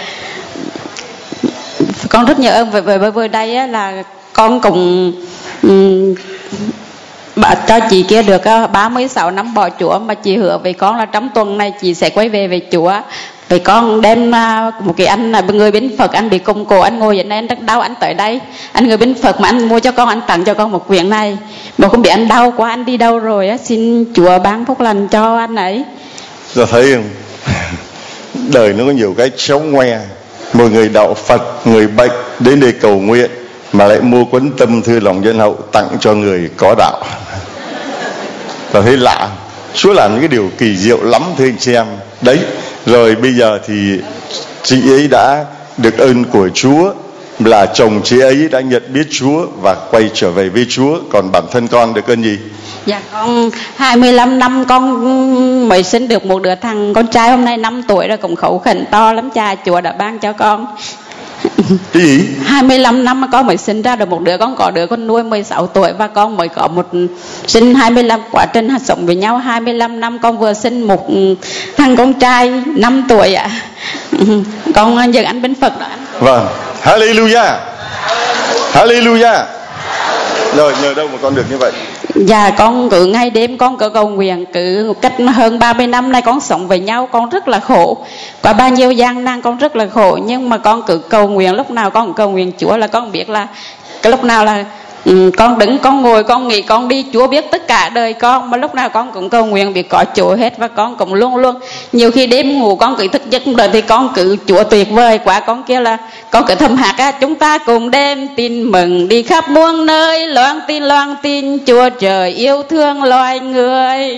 Con rất nhớ ơn về về về đây á, là con cùng um, bà cho chị kia được uh, ba mươi sáu năm bỏ Chúa, mà chị hứa với con là trong tuần này chị sẽ quay về với Chúa. Vậy con đem uh, một cái anh uh, người bên Phật, anh bị cùng cổ, anh ngồi vậy này, anh rất đau, anh tới đây, anh người bên Phật mà anh mua cho con, anh tặng cho con một quyển này, mà không biết anh đau quá, anh đi đâu rồi á, xin Chúa ban phúc lành cho anh ấy. Rồi thấy không? Đời nó có nhiều cái chéo ngoe. Một người đạo Phật, người bệnh đến đây cầu nguyện mà lại mua cuốn Tâm Thư Lòng Nhân Hậu tặng cho người có đạo. Và thấy lạ, Chúa làm những cái điều kỳ diệu lắm thưa anh chị em. Đấy, rồi bây giờ thì chị ấy đã được ơn của Chúa, là chồng chị ấy đã nhận biết Chúa và quay trở về với Chúa. Còn bản thân con được ơn gì? Dạ con hai mươi lăm năm con mới sinh được một đứa thằng con trai, hôm nay năm tuổi rồi, cũng khẩu khẩn to lắm cha, Chúa đã ban cho con. Cái gì? hai mươi lăm năm mà con mới sinh ra được một đứa, con có đứa con nuôi mười sáu tuổi, và con mới có một sinh hai mươi lăm, quá trình sống với nhau hai mươi lăm năm, con vừa sinh một thằng con trai năm tuổi ạ. À. Con dẫn anh bên Phật đó. Vâng, hallelujah, hallelujah. Rồi nhờ đâu mà con được như vậy? Dạ con cứ ngày đêm con cứ cầu nguyện, cứ cách hơn ba mươi năm nay con sống với nhau, con rất là khổ, qua bao nhiêu gian nan con rất là khổ, nhưng mà con cứ cầu nguyện, lúc nào con cũng cầu nguyện Chúa, là con biết là cái lúc nào là um, con đứng, con ngồi, con nghỉ, con đi, Chúa biết tất cả đời con, mà lúc nào con cũng cầu nguyện biết có Chúa hết, và con cũng luôn luôn nhiều khi đêm ngủ con cứ thức giấc rồi thì con cứ Chúa tuyệt vời quá, con kia là con cứ thầm hát á, chúng ta cùng đem tin mừng đi khắp muôn nơi, loan tin loan tin Chúa trời yêu thương loài người.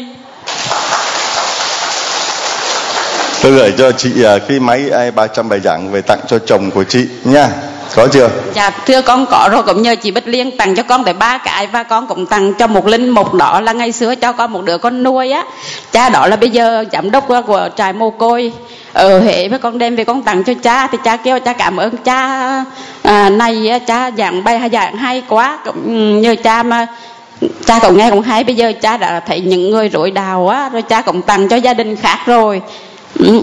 Tôi gửi cho chị cái máy i ba trăm bài giảng về tặng cho chồng của chị nha. Có chưa? Dạ thưa con có rồi, cũng nhờ chị Bích Liên tặng cho con tới ba cái, và con cũng tặng cho một linh mục, đó là ngày xưa cho con một đứa con nuôi á, cha đó là bây giờ giám đốc của trại mồ côi ở Huế, với con đem về con tặng cho cha, thì cha kêu cha cảm ơn cha à, này cha giảng bài giảng hay quá, cũng nhờ cha mà cha cũng nghe cũng hay, bây giờ cha đã thấy những người rối đào á, rồi cha cũng tặng cho gia đình khác rồi. Ừ.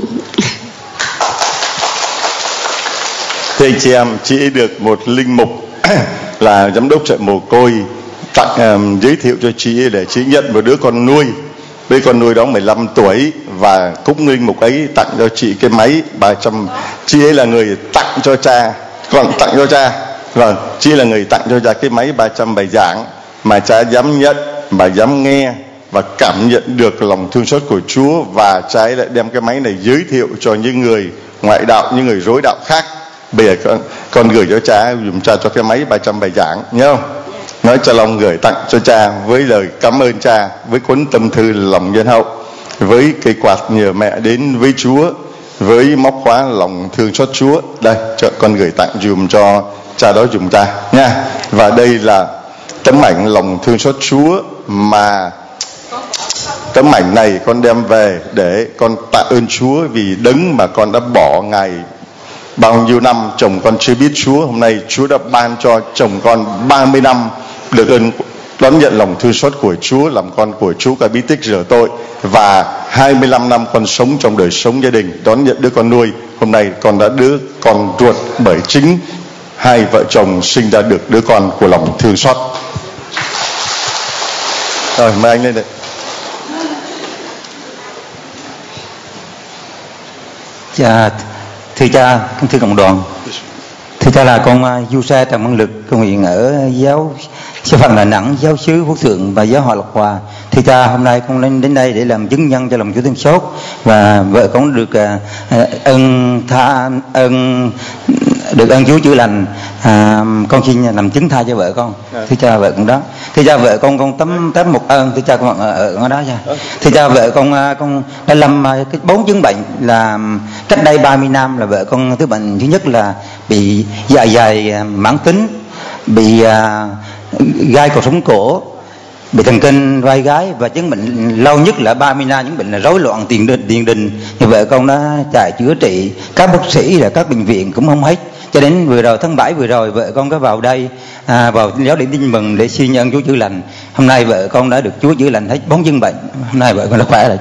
Thưa anh chị em, chị ấy được một linh mục là giám đốc trại mồ côi tặng um, giới thiệu cho chị ấy để chị nhận một đứa con nuôi. Đứa con nuôi đó mười lăm tuổi, và cũng linh mục ấy tặng cho chị cái máy ba trăm. Chị ấy là người tặng cho cha, còn tặng cho cha. Vâng, chị ấy là người tặng cho cha cái máy ba trăm bài giảng mà cha dám nhận, mà dám nghe và cảm nhận được lòng thương xót của Chúa, và cha ấy lại đem cái máy này giới thiệu cho những người ngoại đạo, những người rối đạo khác. Bây giờ con, con gửi cho cha, dùng cha cho cái máy ba trăm bài giảng nhớ không? Nói cho Long gửi tặng cho cha với lời cảm ơn cha, với cuốn Tâm Thư Lòng Nhân Hậu, với cây quạt nhờ mẹ đến với Chúa, với móc khóa lòng thương xót Chúa. Đây, cho con gửi tặng dùm cho cha đó dùm cha nha. Và đây là tấm ảnh lòng thương xót Chúa, mà tấm ảnh này con đem về để con tạ ơn Chúa vì đấng mà con đã bỏ Ngài bao nhiêu năm chồng con chưa biết Chúa, hôm nay Chúa đã ban cho chồng con ba mươi năm được ơn đón nhận lòng thương xót của Chúa, làm con của Chúa cả bí tích rửa tội, và hai mươi lăm năm con sống trong đời sống gia đình, đón nhận đứa con nuôi. Hôm nay con đã đứa con ruột bởi chính hai vợ chồng sinh ra được đứa con của lòng thương xót. Rồi mời anh lên đây. Dạ, thưa cha, thưa cộng đoàn, thưa cha là con Du Sa Trần Văn Lực, con nguyện ở giáo sư Phạm Đà Nẵng, giáo xứ Phú Thượng và giáo họ Lộc Hòa. Thưa cha, hôm nay con lên đến đây để làm chứng nhân cho lòng Chúa thương xót, và vợ con được uh, ơn tha ơn được ơn Chúa chữa lành. À, con xin làm chứng tha cho vợ con. Thưa cha, vợ con đó. Thưa cha, vợ con con tấm tấm một ơn. Thưa cha, con ở, ở đó cha. Thưa cha, vợ con con đã lâm cái bốn chứng bệnh là cách đây ba mươi năm. Là vợ con thứ bệnh thứ nhất là bị dạ dày mãn tính, bị uh, gai cột sống cổ, bị thần kinh vai gái, và chứng bệnh lâu nhất là ba mươi năm, những bệnh là rối loạn tiền đình, tiền đình. Thì vợ con đã chạy chữa trị các bác sĩ và các bệnh viện cũng không hết, cho đến vừa rồi tháng bảy vừa rồi vợ con có vào đây à, vào giáo điểm tin mừng để xin ơn Chúa chữa lành. Hôm nay vợ con đã được Chúa chữa lành hết bốn chứng bệnh. Hôm nay vợ con đã khỏe rồi.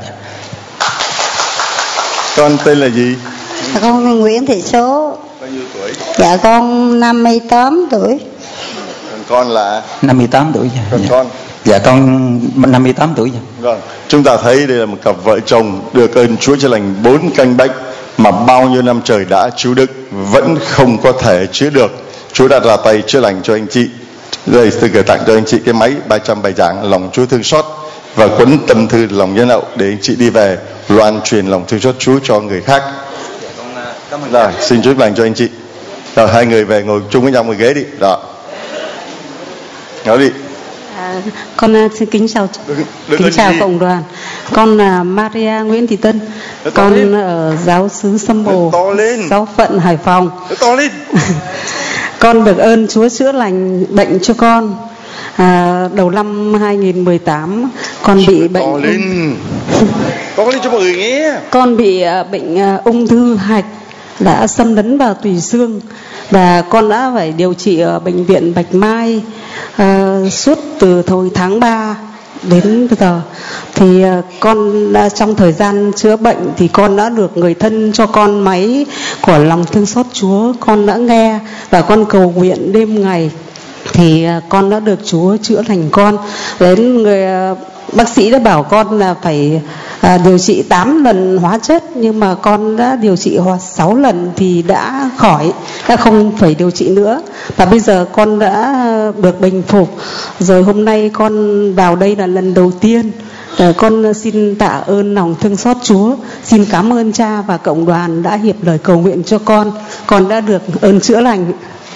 Con tên là gì? Con Nguyễn Thị Số. Bao nhiêu tuổi? Dạ con năm mươi tám tuổi. Còn con là năm mươi tám tuổi. Còn dạ. con? Dạ con năm mươi tám tuổi. Dạ. Vâng, chúng ta thấy đây là một cặp vợ chồng được ơn Chúa chữa lành bốn căn bệnh mà bao nhiêu năm trời đã chịu đựng vẫn không có thể chữa được. Chúa đã ra tay chữa lành cho anh chị. Đây tôi gửi tặng cho anh chị cái máy ba trăm bài giảng lòng Chúa thương xót và cuốn tâm thư lòng nhân hậu để anh chị đi về loan truyền lòng thương xót Chúa cho người khác. Rồi, xin Chúa lành cho anh chị. Rồi hai người về ngồi chung với nhau một ghế đi. Đó. Nói đi. À, con xin kính chào Được, được kính chào gì? cộng đoàn. Con là Maria Nguyễn Thị Tân. Con lên. Ở giáo xứ Sâm Bồ, Giáo phận Hải Phòng. To lên. Con được ơn Chúa chữa lành bệnh cho con. À, đầu năm hai nghìn mười tám con bị bệnh to lên. To lên cho mọi người nghe. Con bị uh, bệnh uh, ung thư hạch đã xâm lấn vào tủy xương, và con đã phải điều trị ở bệnh viện Bạch Mai uh, suốt từ hồi tháng ba đến bây giờ. Thì uh, con đã, trong thời gian chữa bệnh thì con đã được người thân cho con máy của lòng thương xót Chúa. Con đã nghe và con cầu nguyện đêm ngày, thì uh, con đã được Chúa chữa lành con. Đến người uh, bác sĩ đã bảo con là phải à, điều trị tám lần hóa chất, nhưng mà con đã điều trị sáu lần thì đã khỏi, đã không phải điều trị nữa, và bây giờ con đã được bình phục. Rồi hôm nay con vào đây là lần đầu tiên. À, con xin tạ ơn lòng thương xót Chúa, xin cảm ơn cha và cộng đoàn đã hiệp lời cầu nguyện cho con. Con đã được ơn chữa lành.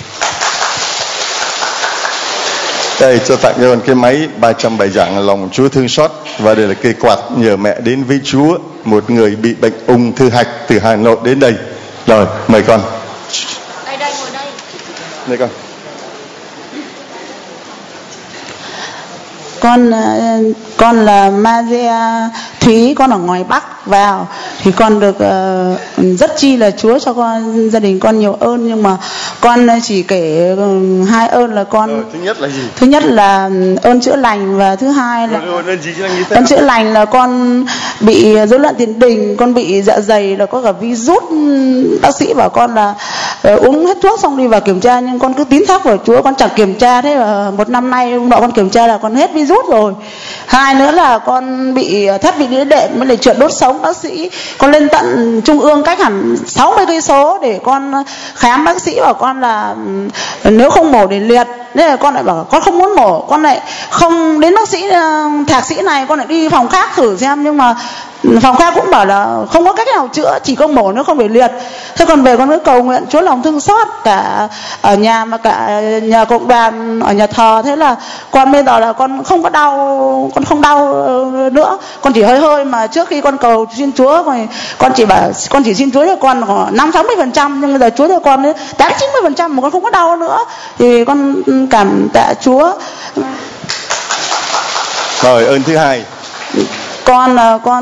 Đây cho tặng cho con cái máy ba trăm bài giảng lòng Chúa thương xót, và đây là cây quạt nhờ mẹ đến với Chúa, một người bị bệnh ung thư hạch từ Hà Nội đến đây. Rồi mời con. Đây đây ngồi đây. Đây con. Con con là Maria Thúy, con ở ngoài Bắc vào thì con được uh, rất chi là Chúa cho con, gia đình con nhiều ơn, nhưng mà con chỉ kể uh, hai ơn là con. Rồi, thứ nhất là gì? Thứ nhất là ơn chữa lành, và thứ hai là ơn ơn gì chữa lành như thế? Ơn chữa lành là con bị rối loạn tiền đình, con bị dạ dày, là có cả virus. Bác sĩ bảo con là uh, uống hết thuốc xong đi vào kiểm tra, nhưng con cứ tín thác vào Chúa, con chẳng kiểm tra. Thế mà một năm nay ông nọ con kiểm tra là con hết virus rồi. Hai nữa là con bị thoát vị đĩa đệm với lại trượt đốt sống. Bác sĩ con lên tận trung ương cách hẳn sáu mươi cây số để con khám. Bác sĩ bảo con là nếu không mổ để liệt, nên là con lại bảo con không muốn mổ, con lại không đến bác sĩ thạc sĩ này, con lại đi phòng khác thử xem, nhưng mà phòng khác cũng bảo là không có cách nào chữa, chỉ có mổ, nếu không bị liệt. Thế còn về con cứ cầu nguyện Chúa lòng thương xót cả ở nhà mà cả nhà cộng đoàn ở nhà thờ. Thế là con bây giờ là con không có đau, con không đau nữa, con chỉ hơi hơi, mà trước khi con cầu xin Chúa rồi con chỉ bảo con chỉ xin Chúa cho con khoảng năm sáu mươi phần trăm, nhưng bây giờ Chúa cho con đến tám chín mươi phần trăm mà con không có đau nữa, thì con cảm tạ Chúa. Rồi ơn thứ hai. con là con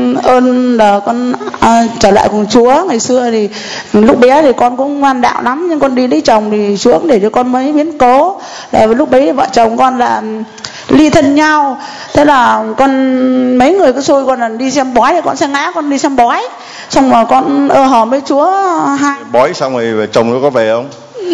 ơn là con à, trở lại cùng Chúa. Ngày xưa thì lúc bé thì con cũng ngoan đạo lắm, nhưng con đi lấy chồng thì Chúa cũng để cho con mấy biến cố. Là lúc đấy vợ chồng con là ly thân nhau, thế là con mấy người cứ xui con là đi xem bói thì con sẽ ngã, con đi xem bói xong rồi con ơ hò với Chúa hai bói xong rồi chồng nó có về không?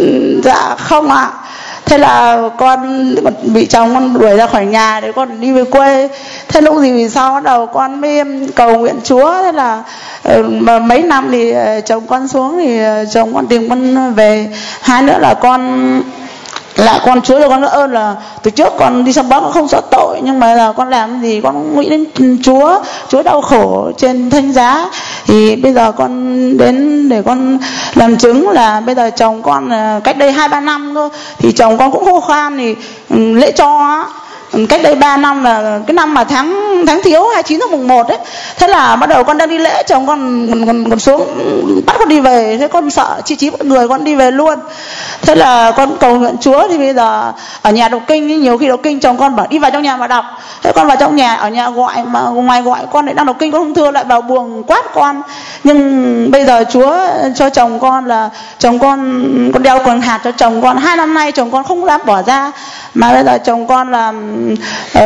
Dạ không ạ. Thế là con bị chồng con đuổi ra khỏi nhà để con đi về quê. Thế lúc gì vì sao bắt đầu con mới cầu nguyện Chúa. Thế là mà mấy năm thì chồng con xuống thì chồng con tìm con về. Hai nữa là con là con Chúa cho con ơn là từ trước con đi xem bói con không sợ tội, nhưng mà là con làm gì con nghĩ đến Chúa, Chúa đau khổ trên thánh giá. Thì bây giờ con đến để con làm chứng là bây giờ chồng con cách đây hai ba năm cơ, thì chồng con cũng khô khan thì lễ cho cách đây ba năm là cái năm mà tháng tháng thiếu hai mươi chín tháng mùng một ấy. Thế là bắt đầu con đang đi lễ, chồng con còn, còn, còn xuống bắt con đi về. Thế con sợ chi chí một người con đi về luôn. Thế là con cầu nguyện Chúa. Thì bây giờ ở nhà đọc kinh, nhiều khi đọc kinh chồng con bảo đi vào trong nhà mà đọc. Thế con vào trong nhà, ở nhà gọi mà ngoài gọi con lại đang đọc kinh, con không thưa lại vào buồng quát con. Nhưng bây giờ Chúa cho chồng con là chồng con con đeo quần hạt cho chồng con hai năm nay, chồng con không dám bỏ ra. Mà bây giờ chồng con là uh,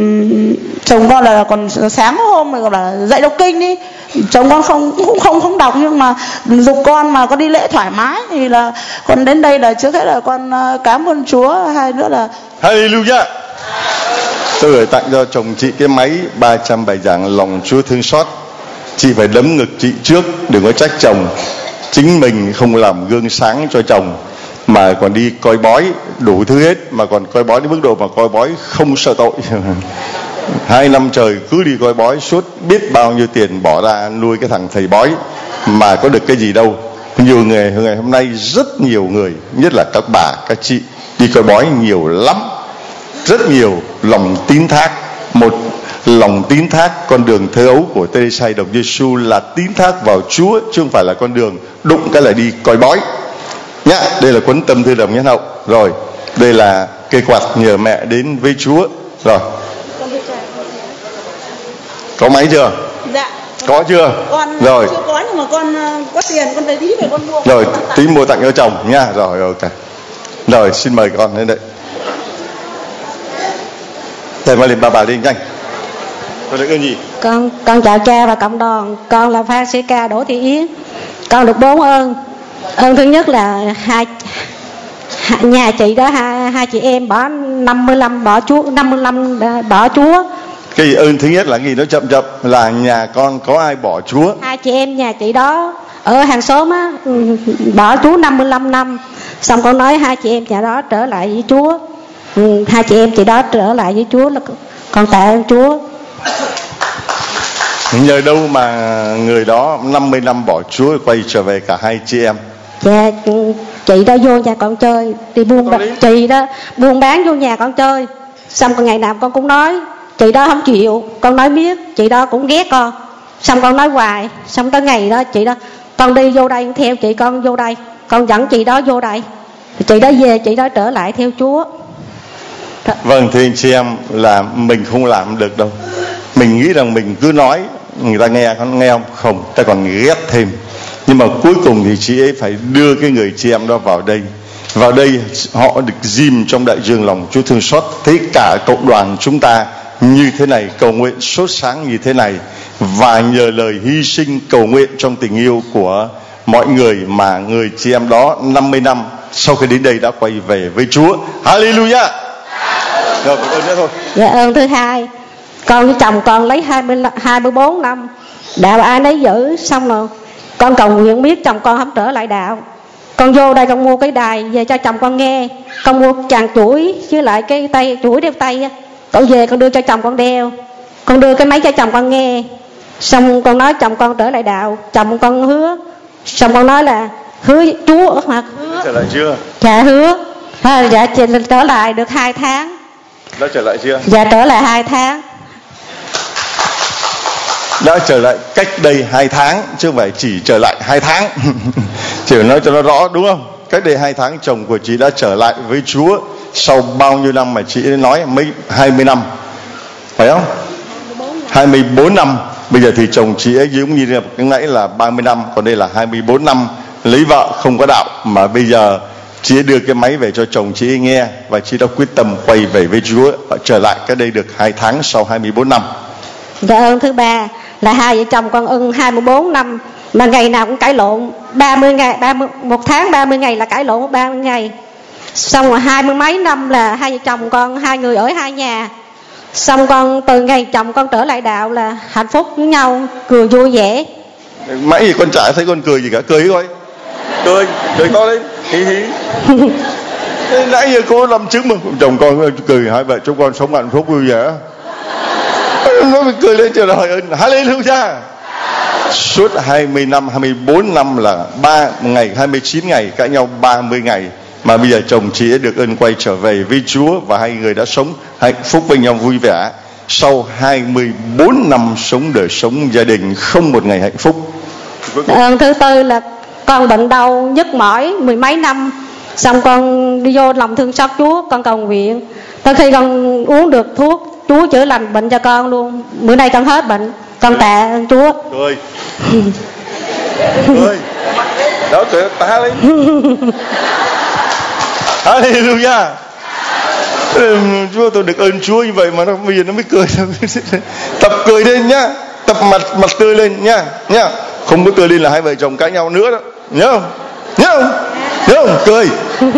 chồng con là còn sáng hôm rồi còn là dạy đọc kinh đi, chồng con không cũng không không đọc, nhưng mà giục con mà con đi lễ thoải mái. Thì là con đến đây là trước hết là con uh, cảm ơn Chúa, hai nữa là Hallelujah. Tôi gửi tặng cho chồng chị cái máy ba trăm bài giảng lòng Chúa thương xót. Chị phải đấm ngực chị trước, đừng có trách chồng. Chính mình không làm gương sáng cho chồng mà còn đi coi bói đủ thứ hết, mà còn coi bói đến mức độ mà coi bói không sợ tội. Hai năm trời cứ đi coi bói suốt, biết bao nhiêu tiền bỏ ra nuôi cái thằng thầy bói mà có được cái gì đâu. Nhiều người ngày hôm nay rất nhiều người, nhất là các bà các chị đi coi bói nhiều lắm, rất nhiều. Lòng tín thác, một lòng tín thác con đường thơ ấu của Tê-rê-sa đồng Giê-xu là tín thác vào Chúa, chứ không phải là con đường đụng cái là đi coi bói nhá. Đây là cuốn Tâm Thư Đồng Nhân Hậu. Rồi đây là cây quạt nhờ mẹ đến với Chúa. Rồi có máy chưa? Dạ. Có chưa? Con rồi chưa có, nhưng mà con có tiền con phải tí về con mua. Rồi tí mua tặng cho chồng nha. Rồi ok. Rồi xin mời con đến đây. Thầy mà lên bà bà đi nhanh. Con được ơn gì? Con con chào cha và cộng đoàn. Con là Phan Sĩ Ca Đỗ Thị Yến. Con được bốn ơn. Ơn thứ nhất là hai nhà chị đó, hai, hai chị em bỏ năm mươi lăm bỏ Chúa, năm mươi lăm bỏ Chúa. Cái gì ơn thứ nhất là gì? Nó chậm chậm là nhà con có ai bỏ Chúa? Hai chị em nhà chị đó ở hàng xóm á bỏ Chúa năm mươi lăm năm. Xong con nói hai chị em nhà đó trở lại với Chúa. Ừ, hai chị em chị đó trở lại với Chúa là con tạ ơn Chúa. Nhờ đâu mà người đó năm mươi năm bỏ Chúa quay trở về cả hai chị em? Dạ, chị đó vô nhà con chơi, đi buôn bán, chị đó buôn bán vô nhà con chơi. Xong con ngày nào con cũng nói, chị đó không chịu, con nói biết, chị đó cũng ghét con. Xong con nói hoài, xong tới ngày đó chị đó, con đi vô đây theo chị, con vô đây, con dẫn chị đó vô đây. Chị đó về, chị đó trở lại theo Chúa. Vâng, thưa anh chị em, là mình không làm được đâu. Mình nghĩ rằng mình cứ nói người ta nghe, con nghe không? Không, ta còn ghét thêm. Nhưng mà cuối cùng thì chị ấy phải đưa cái người chị em đó vào đây. Vào đây họ được gìm trong đại dương lòng Chúa thương xót. Thấy cả cộng đoàn chúng ta như thế này, cầu nguyện sốt sáng như thế này, và nhờ lời hy sinh cầu nguyện trong tình yêu của mọi người mà người chị em đó năm mươi năm sau khi đến đây đã quay về với Chúa. Hallelujah. Rồi, ơn nữa thôi. Dạ, ơn thứ hai, con với chồng con lấy hai mươi bốn năm đạo ai nấy giữ. Xong rồi con cầu nguyện biết chồng con không trở lại đạo. Con vô đây con mua cái đài về cho chồng con nghe. Con mua chàng chuỗi với lại cái tay chuỗi đeo tay á. Con về con đưa cho chồng con đeo. Con đưa cái máy cho chồng con nghe. Xong con nói chồng con trở lại đạo. Chồng con hứa. Xong con nói là hứa Chúa mà hứa. Trở lại chưa? Dạ hứa. À, dạ trở lại được hai tháng. Đã trở lại chưa? Dạ trở lại hai tháng. Đã trở lại cách đây hai tháng, chứ không phải chỉ trở lại hai tháng. Chỉ nói cho nó rõ, đúng không? Cách đây hai tháng chồng của chị đã trở lại với Chúa sau bao nhiêu năm mà chị nói mấy hai mươi năm, phải không? hai mươi bốn năm. Bây giờ thì chồng chị ấy giống như cái nãy là ba mươi năm, còn đây là hai mươi bốn năm lấy vợ không có đạo, mà bây giờ chị ấy đưa cái máy về cho chồng chị ấy nghe, và chị đã quyết tâm quay về với Chúa và trở lại cái đây được hai tháng sau hai mươi bốn năm. Dạ ơn thứ ba là hai vợ chồng con ưng hai mươi bốn năm mà ngày nào cũng cãi lộn, ba mươi ngày, ba mươi, một tháng ba mươi ngày là cãi lộn ba mươi ngày. Xong rồi hai mươi mấy năm là hai vợ chồng con hai người ở hai nhà. Xong con từ ngày chồng con trở lại đạo là hạnh phúc với nhau, cười vui vẻ. Mãi gì con chả thấy con cười gì cả, cười coi, cười, cười to lên, hí hí. Nãy giờ cô làm chứng mà chồng con cười, hai vợ chồng con sống hạnh phúc vui vẻ. Nó cười lên trời ơi, hallelujah. Suốt hai mươi năm, hai mươi bốn năm là ba ngày, hai mươi chín ngày, cãi nhau ba mươi ngày. Mà bây giờ chồng chị ấy được ơn quay trở về với Chúa, và hai người đã sống hạnh phúc với nhau vui vẻ. Sau hai mươi bốn năm sống đời sống gia đình không một ngày hạnh phúc. Ờ, thứ tư là con bệnh đau nhức mỏi mười mấy năm. Xong con đi vô lòng thương xót Chúa, con cầu nguyện. Tới khi con uống được thuốc, Chúa chữa lành bệnh cho con luôn. Bữa nay con hết bệnh, con tạ ơn Chúa. Cười Cười đó, cười ta lên. Hallelujah. Chúa, tôi được ơn Chúa như vậy mà nó bây giờ nó mới cười. Tập cười lên nhá, tập mặt mặt tươi lên nhá, nhá. Không có tươi lên là hai vợ chồng cãi nhau nữa đó, nhớ không? Nhớ không? Nhớ không? Cười.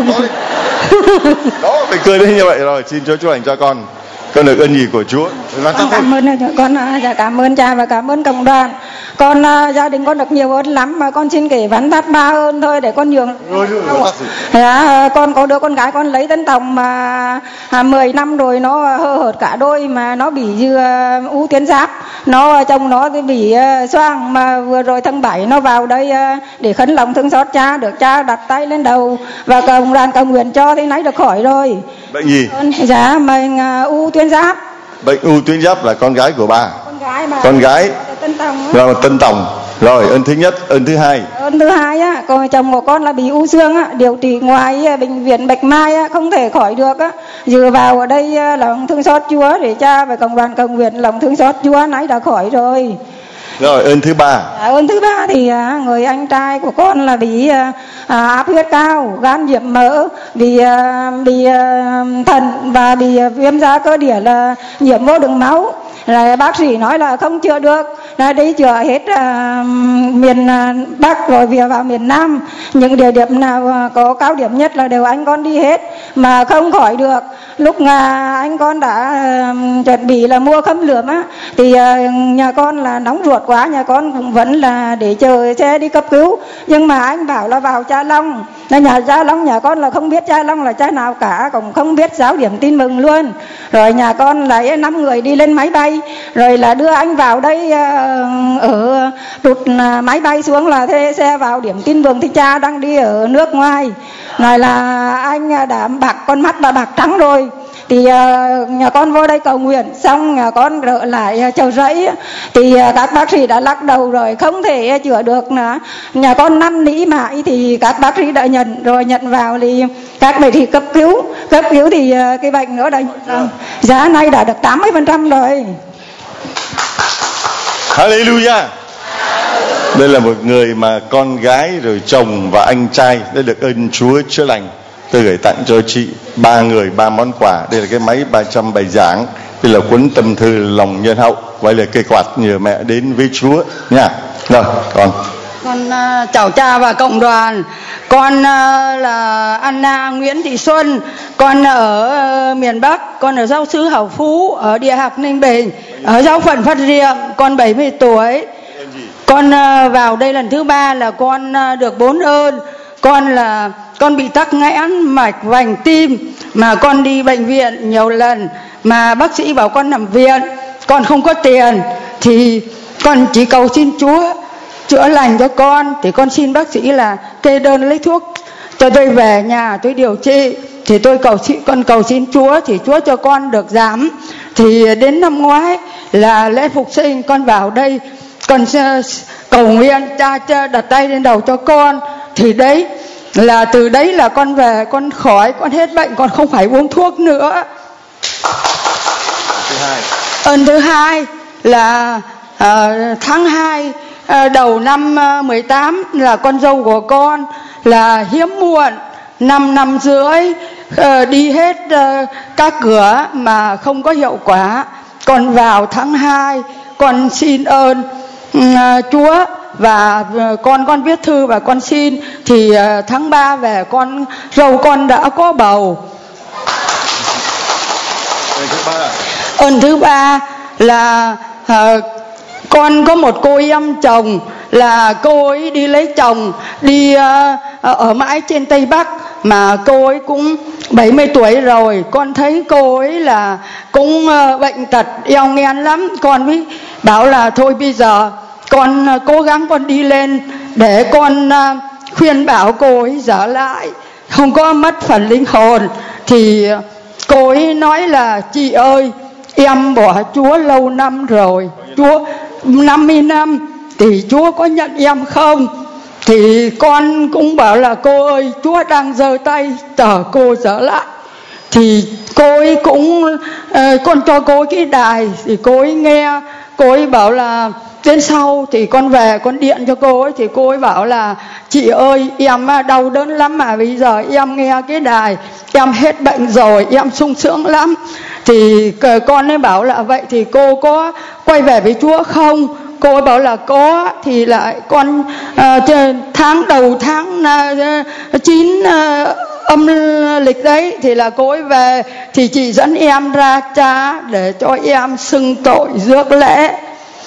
Đó, phải cười lên như vậy rồi. Xin Chúa chúc lành cho con. Con được ơn gì của Chúa? Con cảm ơn con, dạ cảm ơn cha và cảm ơn cộng đoàn. Con uh, gia đình con được nhiều ơn lắm, mà con xin kể vắn tắt ba ơn thôi để con nhường. Dạ, con có đứa con gái con lấy tên Tòng mà à, mười năm rồi nó hơ hợt cả đôi, mà nó bị uh, u tuyến giáp, nó chồng nó thì bị uh, xoang, mà vừa rồi tháng bảy nó vào đây uh, để khấn lòng thương xót cha, được cha đặt tay lên đầu và cộng đoàn cầu nguyện cho thế nãy được khỏi rồi. Bệnh gì? Dạ, mình uh, u tuyến giáp. Bệnh u tuyến giáp là con gái của bà. Con gái mà. Con gái. Tân Tòng. Rồi Tân Tòng. Rồi ơn thứ nhất, ơn thứ hai. Ơn thứ hai á, còn chồng của con là bị u xương á, điều trị ngoài bệnh viện Bạch Mai á, không thể khỏi được á. Vừa vào ở đây lòng thương xót Chúa để cha và cộng đoàn cầu nguyện lòng thương xót Chúa nãy đã khỏi rồi. Rồi ơn thứ ba. À, ơn thứ ba thì à, người anh trai của con là bị à, áp huyết cao, gan nhiễm mỡ, bị à, bị à, thận và bị à, viêm da cơ địa là nhiễm vô đường máu. Rồi bác sĩ nói là không chữa được, là đi chữa hết à, miền à, Bắc rồi về vào miền Nam, những địa điểm nào à, có cao điểm nhất là đều anh con đi hết mà không khỏi được. Lúc à, anh con đã à, chuẩn bị là mua khâm lượm á, thì à, nhà con là nóng ruột quá, nhà con cũng vẫn là để chờ xe đi cấp cứu, nhưng mà anh bảo là vào Cha Long, là nhà Cha Long, nhà con là không biết Cha Long là cha nào cả, cũng không biết giáo điểm tin mừng luôn. Rồi nhà con là năm người đi lên máy bay, rồi là đưa anh vào đây ở đụt máy bay xuống là thuê xe vào điểm tin mừng, thì cha đang đi ở nước ngoài. Rồi là anh đã bạc, con mắt đã bạc trắng rồi, thì uh, nhà con vô đây cầu nguyện xong nhà con rỡ lại uh, chầu rẫy, thì uh, các bác sĩ đã lắc đầu rồi không thể uh, chữa được nữa. Nhà con năn nỉ mãi thì các bác sĩ đã nhận rồi, nhận vào thì các bệnh thì cấp cứu cấp cứu thì uh, cái bệnh nữa đây uh, giá nay đã được tám mươi phần trăm rồi. Hallelujah. Đây là một người mà con gái rồi chồng và anh trai đã được ơn Chúa chữa lành. Tôi gửi tặng cho chị ba người ba món quà. Đây là cái máy ba trăm bài giảng, đây là cuốn tâm thư lòng nhân hậu, vậy là cây quạt nhờ mẹ đến với Chúa nha. Rồi con con uh, chào cha và cộng đoàn. Con uh, là Anna Nguyễn Thị Xuân, con ở uh, miền Bắc, con ở giáo xứ Hảo Phú, ở địa hạt Ninh Bình, ở giáo phận Phát Diệm. Con bảy mươi tuổi. Con uh, vào đây lần thứ ba là con uh, được bốn ơn. Con là con bị tắc nghẽn mạch vành tim, mà con đi bệnh viện nhiều lần mà bác sĩ bảo con nằm viện, con không có tiền, thì con chỉ cầu xin Chúa chữa lành cho con. Thì con xin bác sĩ là kê đơn lấy thuốc cho tôi về nhà tôi điều trị. Thì tôi cầu xin, con cầu xin Chúa thì Chúa cho con được giảm. Thì đến năm ngoái là lễ phục sinh, con vào đây con cầu nguyện cha đặt tay lên đầu cho con, thì đấy là từ đấy là con về, con khỏi, con hết bệnh, con không phải uống thuốc nữa. Thứ hai. Ơn thứ hai là à, tháng hai à, đầu năm à, mười tám là con dâu của con là hiếm muộn năm năm rưỡi à, đi hết à, các cửa mà không có hiệu quả. Còn vào tháng hai con xin ơn à, Chúa và con con viết thư và con xin thì à, tháng ba về con dâu con đã có bầu. Ơn thứ ba là à, con có một cô em chồng là cô ấy đi lấy chồng đi à, ở mãi trên Tây Bắc mà cô ấy cũng bảy mươi tuổi rồi. Con thấy cô ấy là cũng à, bệnh tật eo nghén lắm. Con mới bảo là thôi bây giờ con à, cố gắng con đi lên để con à, khuyên bảo cô ấy trở lại, không có mất phần linh hồn. Thì cô ấy nói là chị ơi, em bỏ Chúa lâu năm rồi, Chúa năm mươi năm thì Chúa có nhận em không? Thì con cũng bảo là cô ơi, Chúa đang giơ tay chờ cô trở lại. Thì cô ấy cũng uh, con cho cô ấy cái đài thì cô ấy nghe. Cô ấy bảo là đến sau thì con về con điện cho cô ấy thì cô ấy bảo là chị ơi em đau đớn lắm mà bây giờ em nghe cái đài em hết bệnh rồi, em sung sướng lắm. Thì con ấy bảo là vậy thì cô có quay về với Chúa không? Cô ấy bảo là có. Thì lại con uh, tháng đầu tháng uh, chín uh, âm lịch đấy thì là cô ấy về thì chị dẫn em ra cha để cho em xưng tội rước lễ.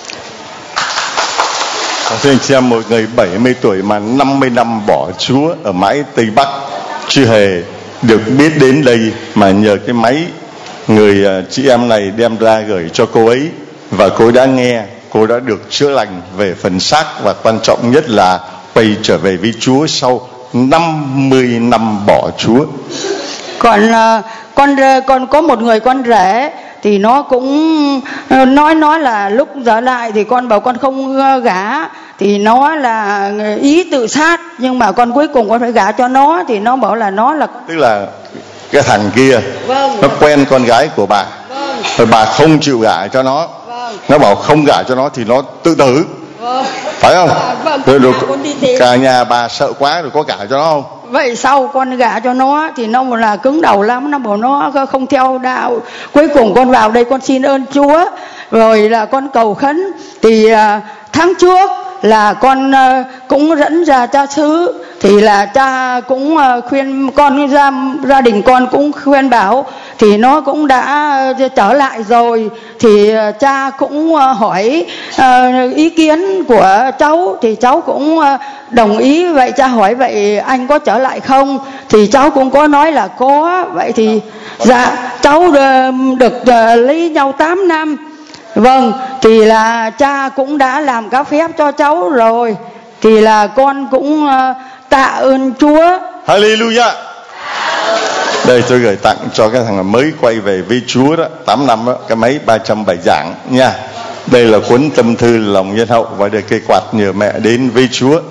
Thưa anh chị em, một người bảy mươi tuổi mà năm mươi năm bỏ Chúa ở mãi Tây Bắc chưa hề được biết đến đây, mà nhờ cái máy người chị em này đem ra gửi cho cô ấy và cô ấy đã nghe, cô đã được chữa lành về phần xác và quan trọng nhất là quay trở về với Chúa sau năm mươi năm bỏ Chúa. Còn con con có một người con rể thì nó cũng nói nói là lúc trở lại thì con bảo con không gả thì nó là ý tự sát, nhưng mà con cuối cùng con phải gả cho nó thì nó bảo là nó là tức là cái thằng kia vâng. nó quen con gái của bà vâng. rồi bà không chịu gả cho nó vâng. nó bảo không gả cho nó thì nó tự tử vâng. phải không? À, vâng. rồi, rồi cả nhà bà sợ quá rồi có gả cho nó không? Vậy sau con gả cho nó thì nó là cứng đầu lắm, nó bảo nó không theo đạo. Cuối cùng con vào đây con xin ơn Chúa rồi là con cầu khấn. Thì uh, tháng trước là con uh, cũng dẫn ra cha xứ thì là cha cũng uh, khuyên con ra gia đình con cũng khuyên bảo thì nó cũng đã uh, trở lại rồi. Thì uh, cha cũng uh, hỏi uh, ý kiến của cháu thì cháu cũng uh, đồng ý. Vậy cha hỏi vậy anh có trở lại không? Thì cháu cũng có nói là có. Vậy thì dạ cháu uh, được uh, lấy nhau tám năm. Vâng, thì là cha cũng đã làm các phép cho cháu rồi. Thì là con cũng uh, tạ ơn Chúa. Hallelujah. Đây tôi gửi tặng cho cái thằng mới quay về với Chúa đó, tám năm đó, cái máy ba trăm bảy giảng nha. Đây là cuốn tâm thư lòng nhân hậu và được cây quạt nhờ mẹ đến với Chúa.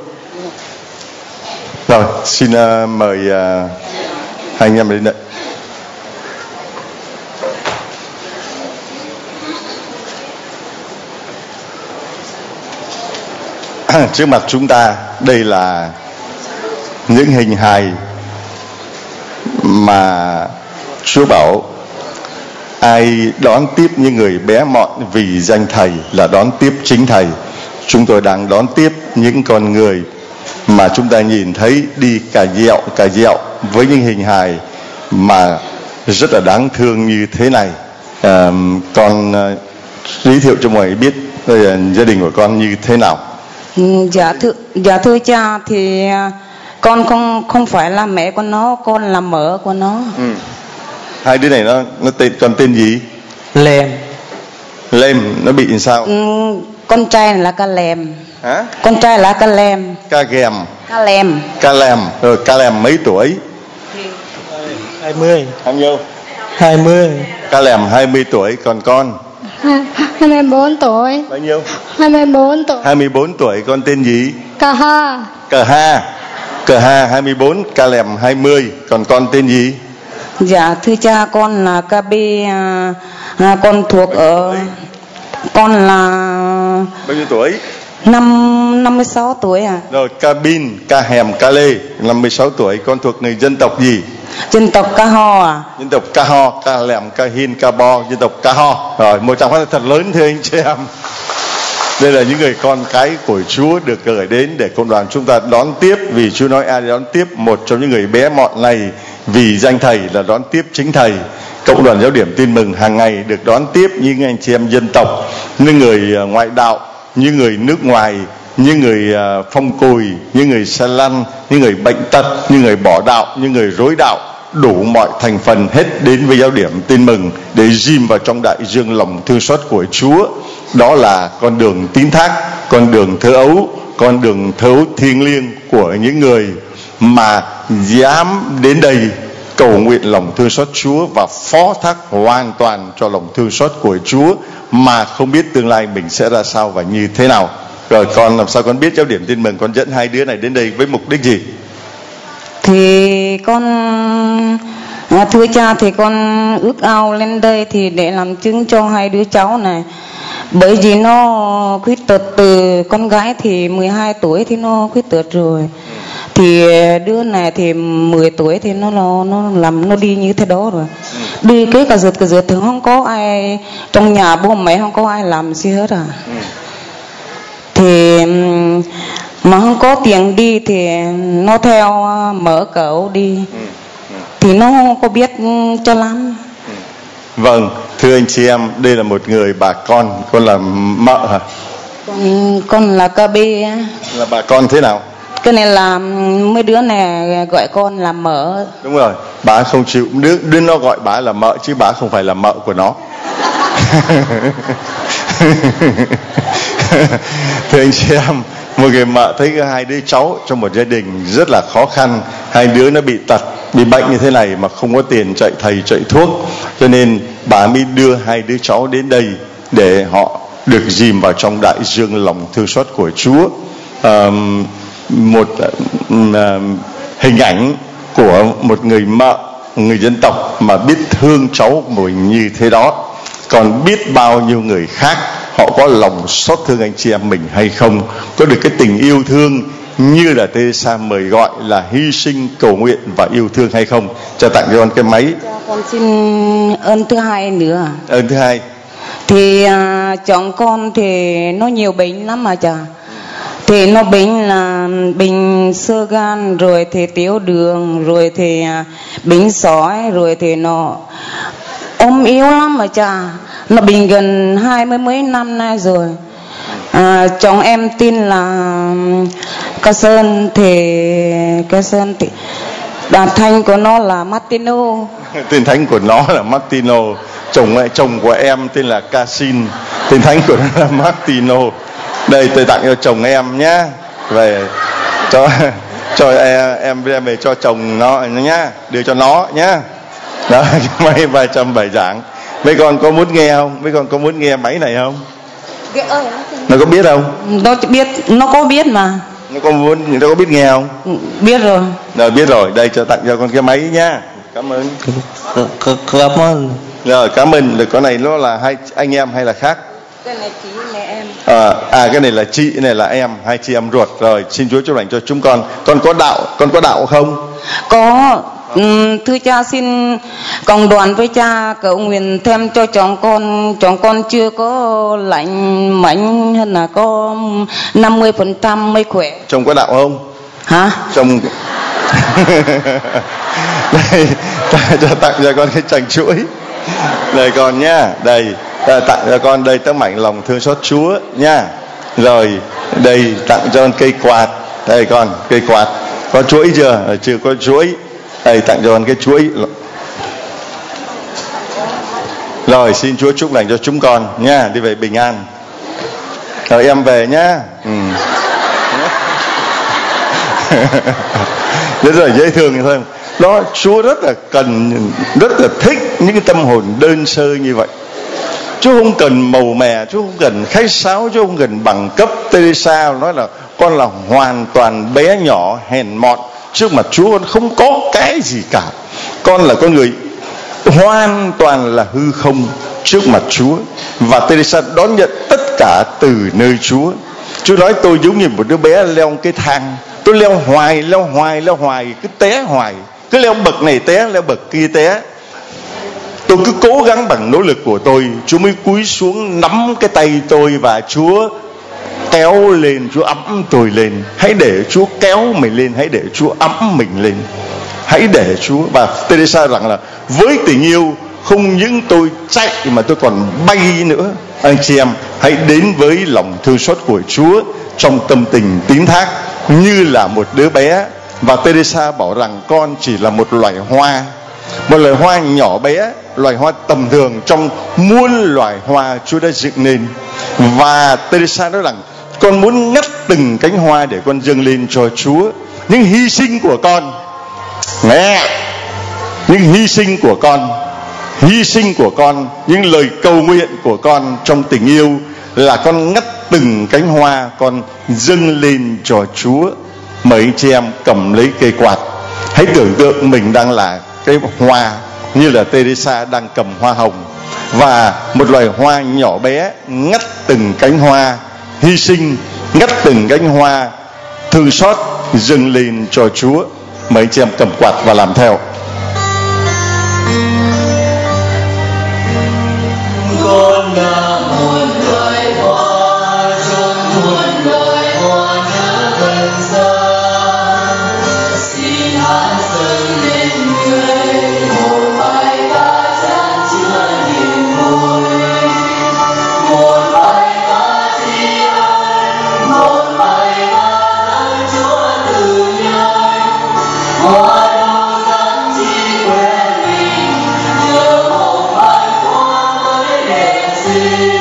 Rồi, xin uh, mời uh, hai anh em đến đây. Trước mặt chúng ta đây là những hình hài mà Chúa bảo ai đón tiếp những người bé mọn vì danh Thầy là đón tiếp chính Thầy. Chúng tôi đang đón tiếp những con người mà chúng ta nhìn thấy đi cà dẹo cà dẹo với những hình hài mà rất là đáng thương như thế này. À, con uh, giới thiệu cho mọi người biết uh, gia đình của con như thế nào. Dạ thưa, dạ thưa cha thì con không không phải là mẹ của nó, con là mợ của nó. Ừ. Hai đứa này nó nó tên con tên gì? Lem. Lem nó bị làm sao? Ừ, con trai là ca lem. Hả? Con trai là ca lem. Ca ghèm. Ca lem. Ca lem. Rồi ca lem mấy tuổi? hai mươi. Bao nhiêu? hai mươi. Ca lem hai mươi tuổi, còn con? hai mươi bốn tuổi. Bao nhiêu? hai mươi bốn tuổi. hai mươi bốn tuổi, con tên gì? Cà Ha. Cà Ha. Cà Ha hai mươi bốn, ca lem hai mươi, còn con tên gì? Dạ thưa cha con là ca bê, à, con thuộc ở Con là bao nhiêu tuổi? năm năm mươi sáu tuổi à. Rồi Cabin, Ca Hèm, Ca Lê, năm mươi sáu tuổi. Con thuộc người dân tộc gì? Dân tộc Ca Ho à. Dân tộc Ca Ho, Ca Lèm, Ca Hin, Ca Bo, dân tộc Ca Ho. Rồi một tràng pháo thật lớn thưa anh chị em. Đây là những người con cái của Chúa được gửi đến để cộng đoàn chúng ta đón tiếp, vì Chúa nói ai đón tiếp một trong những người bé mọn này vì danh Thầy là đón tiếp chính Thầy. Cộng đoàn Giáo điểm Tin Mừng hàng ngày được đón tiếp những anh chị em dân tộc, những người ngoại đạo, những người nước ngoài, những người phong cùi, những người xe lăn, những người bệnh tật, những người bỏ đạo, những người rối đạo, đủ mọi thành phần hết đến với Giáo điểm Tin Mừng để ghim vào trong đại dương lòng thương xót của Chúa. Đó là con đường tín thác, con đường thơ ấu, con đường thơ ấu thiêng liêng của những người mà dám đến đây cầu nguyện lòng thương xót Chúa và phó thác hoàn toàn cho lòng thương xót của Chúa, mà không biết tương lai mình sẽ ra sao và như thế nào. Rồi con làm sao con biết Giáo điểm Tin Mừng con dẫn hai đứa này đến đây với mục đích gì? Thì con à, thưa cha, thì con ước ao lên đây thì để làm chứng cho hai đứa cháu này. Bởi vì nó khuyết tật từ con gái thì mười hai tuổi thì nó khuyết tật rồi. Thì đứa này thì mười tuổi thì nó nó, nó làm nó đi như thế đó rồi. Đi cái cà rượt cà rượt thì không có ai trong nhà, bố mẹ không có ai làm gì hết à. Thì mà không có tiền đi thì nó theo mở cậu đi. Thì nó không có biết cho lắm. Vâng, thưa anh chị em, đây là một người bà con. Con là mợ hả? Con, con là ca bê. Là bà con thế nào? Cái này là mấy đứa này gọi con là mợ. Đúng rồi, bà không chịu, đứa, đứa nó gọi bà là mợ chứ bà không phải là mợ của nó. Thưa anh chị em, một người mợ thấy hai đứa cháu trong một gia đình rất là khó khăn. Hai đứa nó bị tật, bị bệnh như thế này mà không có tiền chạy thầy chạy thuốc, cho nên bà mới đưa hai đứa cháu đến đây để họ được dìm vào trong đại dương lòng thương xót của Chúa. À, một uh, hình ảnh của một người mợ, người dân tộc mà biết thương cháu mình như thế đó. Còn biết bao nhiêu người khác họ có lòng xót thương anh chị em mình hay không, có được cái tình yêu thương như là Teresa mời gọi là hy sinh, cầu nguyện và yêu thương hay không. Cho tặng cho con cái máy. Con xin ơn thứ hai nữa. Ơn thứ hai thì à, chồng con thì nó nhiều bệnh lắm mà cha. Thì nó bệnh là bệnh xơ gan, rồi thì tiểu đường, rồi thì à, bệnh sỏi, rồi thì nó ốm yếu lắm mà cha. Nó bệnh gần hai mươi mấy năm nay rồi. À, chồng em tin là Ca Sơn, thì Ca Sơn thì đàn thanh của nó là Martino. Tên thánh của nó là Martino. Chồng chồng của em tên là Casin. Tên thánh của nó là Martino. Đây tôi tặng cho chồng em nhé. Về cho cho em em đem về cho chồng nó nhá, đưa cho nó nhá. Đó, mấy vài trăm bài giảng. Mấy con có muốn nghe không? Mấy con có muốn nghe máy này không? Nó có biết không? Nó biết, nó có biết mà. Nó có muốn, nó có biết nghe không? Biết rồi. Rồi biết rồi, đây cho tặng cho con cái máy nhá. Cảm ơn. Cảm ơn. Rồi cảm ơn. Rồi cái này nó là hai anh em hay là khác? Cái này chị này em. À, à cái này là chị, cái này là em, hai chị em ruột. Rồi xin Chúa chúc lành cho chúng con. Con có đạo, con có đạo không? Có. Ừ, thưa cha, xin cộng đoàn với cha cầu nguyện thêm cho chồng con. Chồng con chưa có lạnh mạnh hơn là có năm mươi phần trăm mới khỏe. Chồng có đạo không? Hả? Chồng đây ta cho tặng cho con cái chành chuỗi. Đây con nhá. Đây ta tặng cho con đây tấm ảnh lòng thương xót Chúa nhá. Rồi đây tặng cho con cây quạt. Đây con cây quạt. Có chuỗi chưa? Ở chưa có chuỗi. Đây tặng cho con cái chuỗi. Rồi xin Chúa chúc lành cho chúng con nha, đi về bình an. Rồi em về nhá. Ừ. Rất là dễ thương thôi. Đó, Chúa rất là cần, rất là thích những cái tâm hồn đơn sơ như vậy. Chúa không cần màu mè, Chúa không cần khách sáo, Chúa không cần bằng cấp. Teresa nói là con là hoàn toàn bé nhỏ hèn mọn trước mặt Chúa, con không có cái gì cả. Con là con người hoàn toàn là hư không trước mặt Chúa, và Teresa đón nhận tất cả từ nơi Chúa. Chúa nói tôi giống như một đứa bé leo cái thang, tôi leo hoài leo hoài leo hoài cứ té hoài, cứ leo bậc này té leo bậc kia té. Tôi cứ cố gắng bằng nỗ lực của tôi, Chúa mới cúi xuống nắm cái tay tôi và Chúa kéo lên, Chúa ẵm tôi lên. Hãy để Chúa kéo mình lên, hãy để Chúa ẵm mình lên, hãy để Chúa. Và Teresa rằng là với tình yêu không những tôi chạy mà tôi còn bay nữa. Anh chị em hãy đến với lòng thương xót của Chúa trong tâm tình tín thác như là một đứa bé. Và Teresa bảo rằng con chỉ là một loài hoa, một loài hoa nhỏ bé, loài hoa tầm thường trong muôn loài hoa Chúa đã dựng nên. Và Teresa nói rằng con muốn ngắt từng cánh hoa để con dâng lên cho Chúa. Những hy sinh của con, nghe, những hy sinh của con, hy sinh của con, những lời cầu nguyện của con trong tình yêu là con ngắt từng cánh hoa, con dâng lên cho Chúa. Mời anh chị em cầm lấy cây quạt, hãy tưởng tượng mình đang là cái hoa, như là Teresa đang cầm hoa hồng, và một loài hoa nhỏ bé ngắt từng cánh hoa, hy sinh, ngắt từng cánh hoa, thương xót dâng lên cho Chúa. Mời anh chị em cầm quạt và làm theo. Con là một loài hoa trong muôn loài hoa nhớ gần xa, xin hát dâng lên người một bài ca chan chứa niềm vui, một bài ca tri ân, một bài ca tặng Chúa từ nhân. Hoa đâu dám chi quên mình, nhớ hồng ban hoa mới đẹp xinh.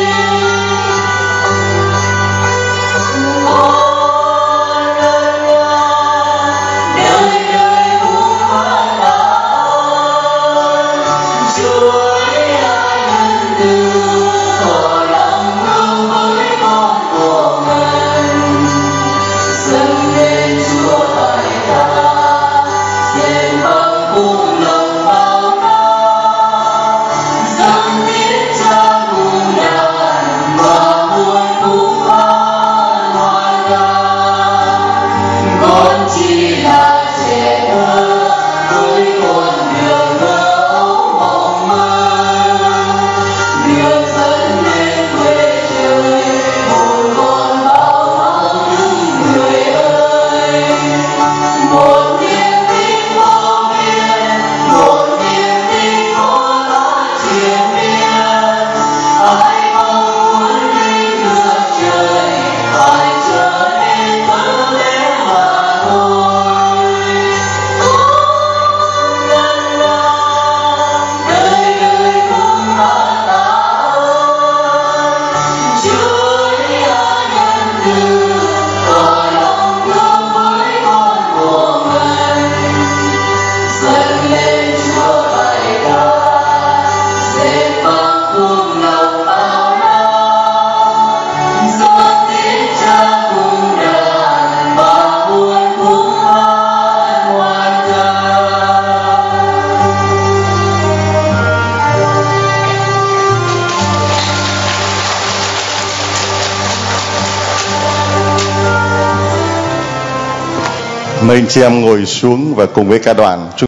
Con ơn đời đời cũng hoa là ơn, Chúa đã nhân từ tỏ lòng thương với con của mình. Dâng lên Chúa bài ca, đền bằng cùng lòng bao la, dâng tiết cha cùng đàn và muôn cung hoan hoan ca. Con chỉ là trẻ thơ với con đường ngẫu mộng mơ, được dẫn lên quê trời một con bao mong những người ơi. Một niềm tin vô biên, một niềm tin khó ta triền miên. Ai mong muốn lên nước trời, ai trở nên thơ bé mà thôi. Con ngân vang đời đời cũng hát tạ ơn, Chúa đã nhân từ tỏ lòng thương với con của mình. Dâng lên Chúa bài ca, dệt bằng cùng lòng bao la, dâng tiết cha cùng đàn và muôn cung hoan hoan ca. Mời anh chị em ngồi xuống và cùng với ca đoàn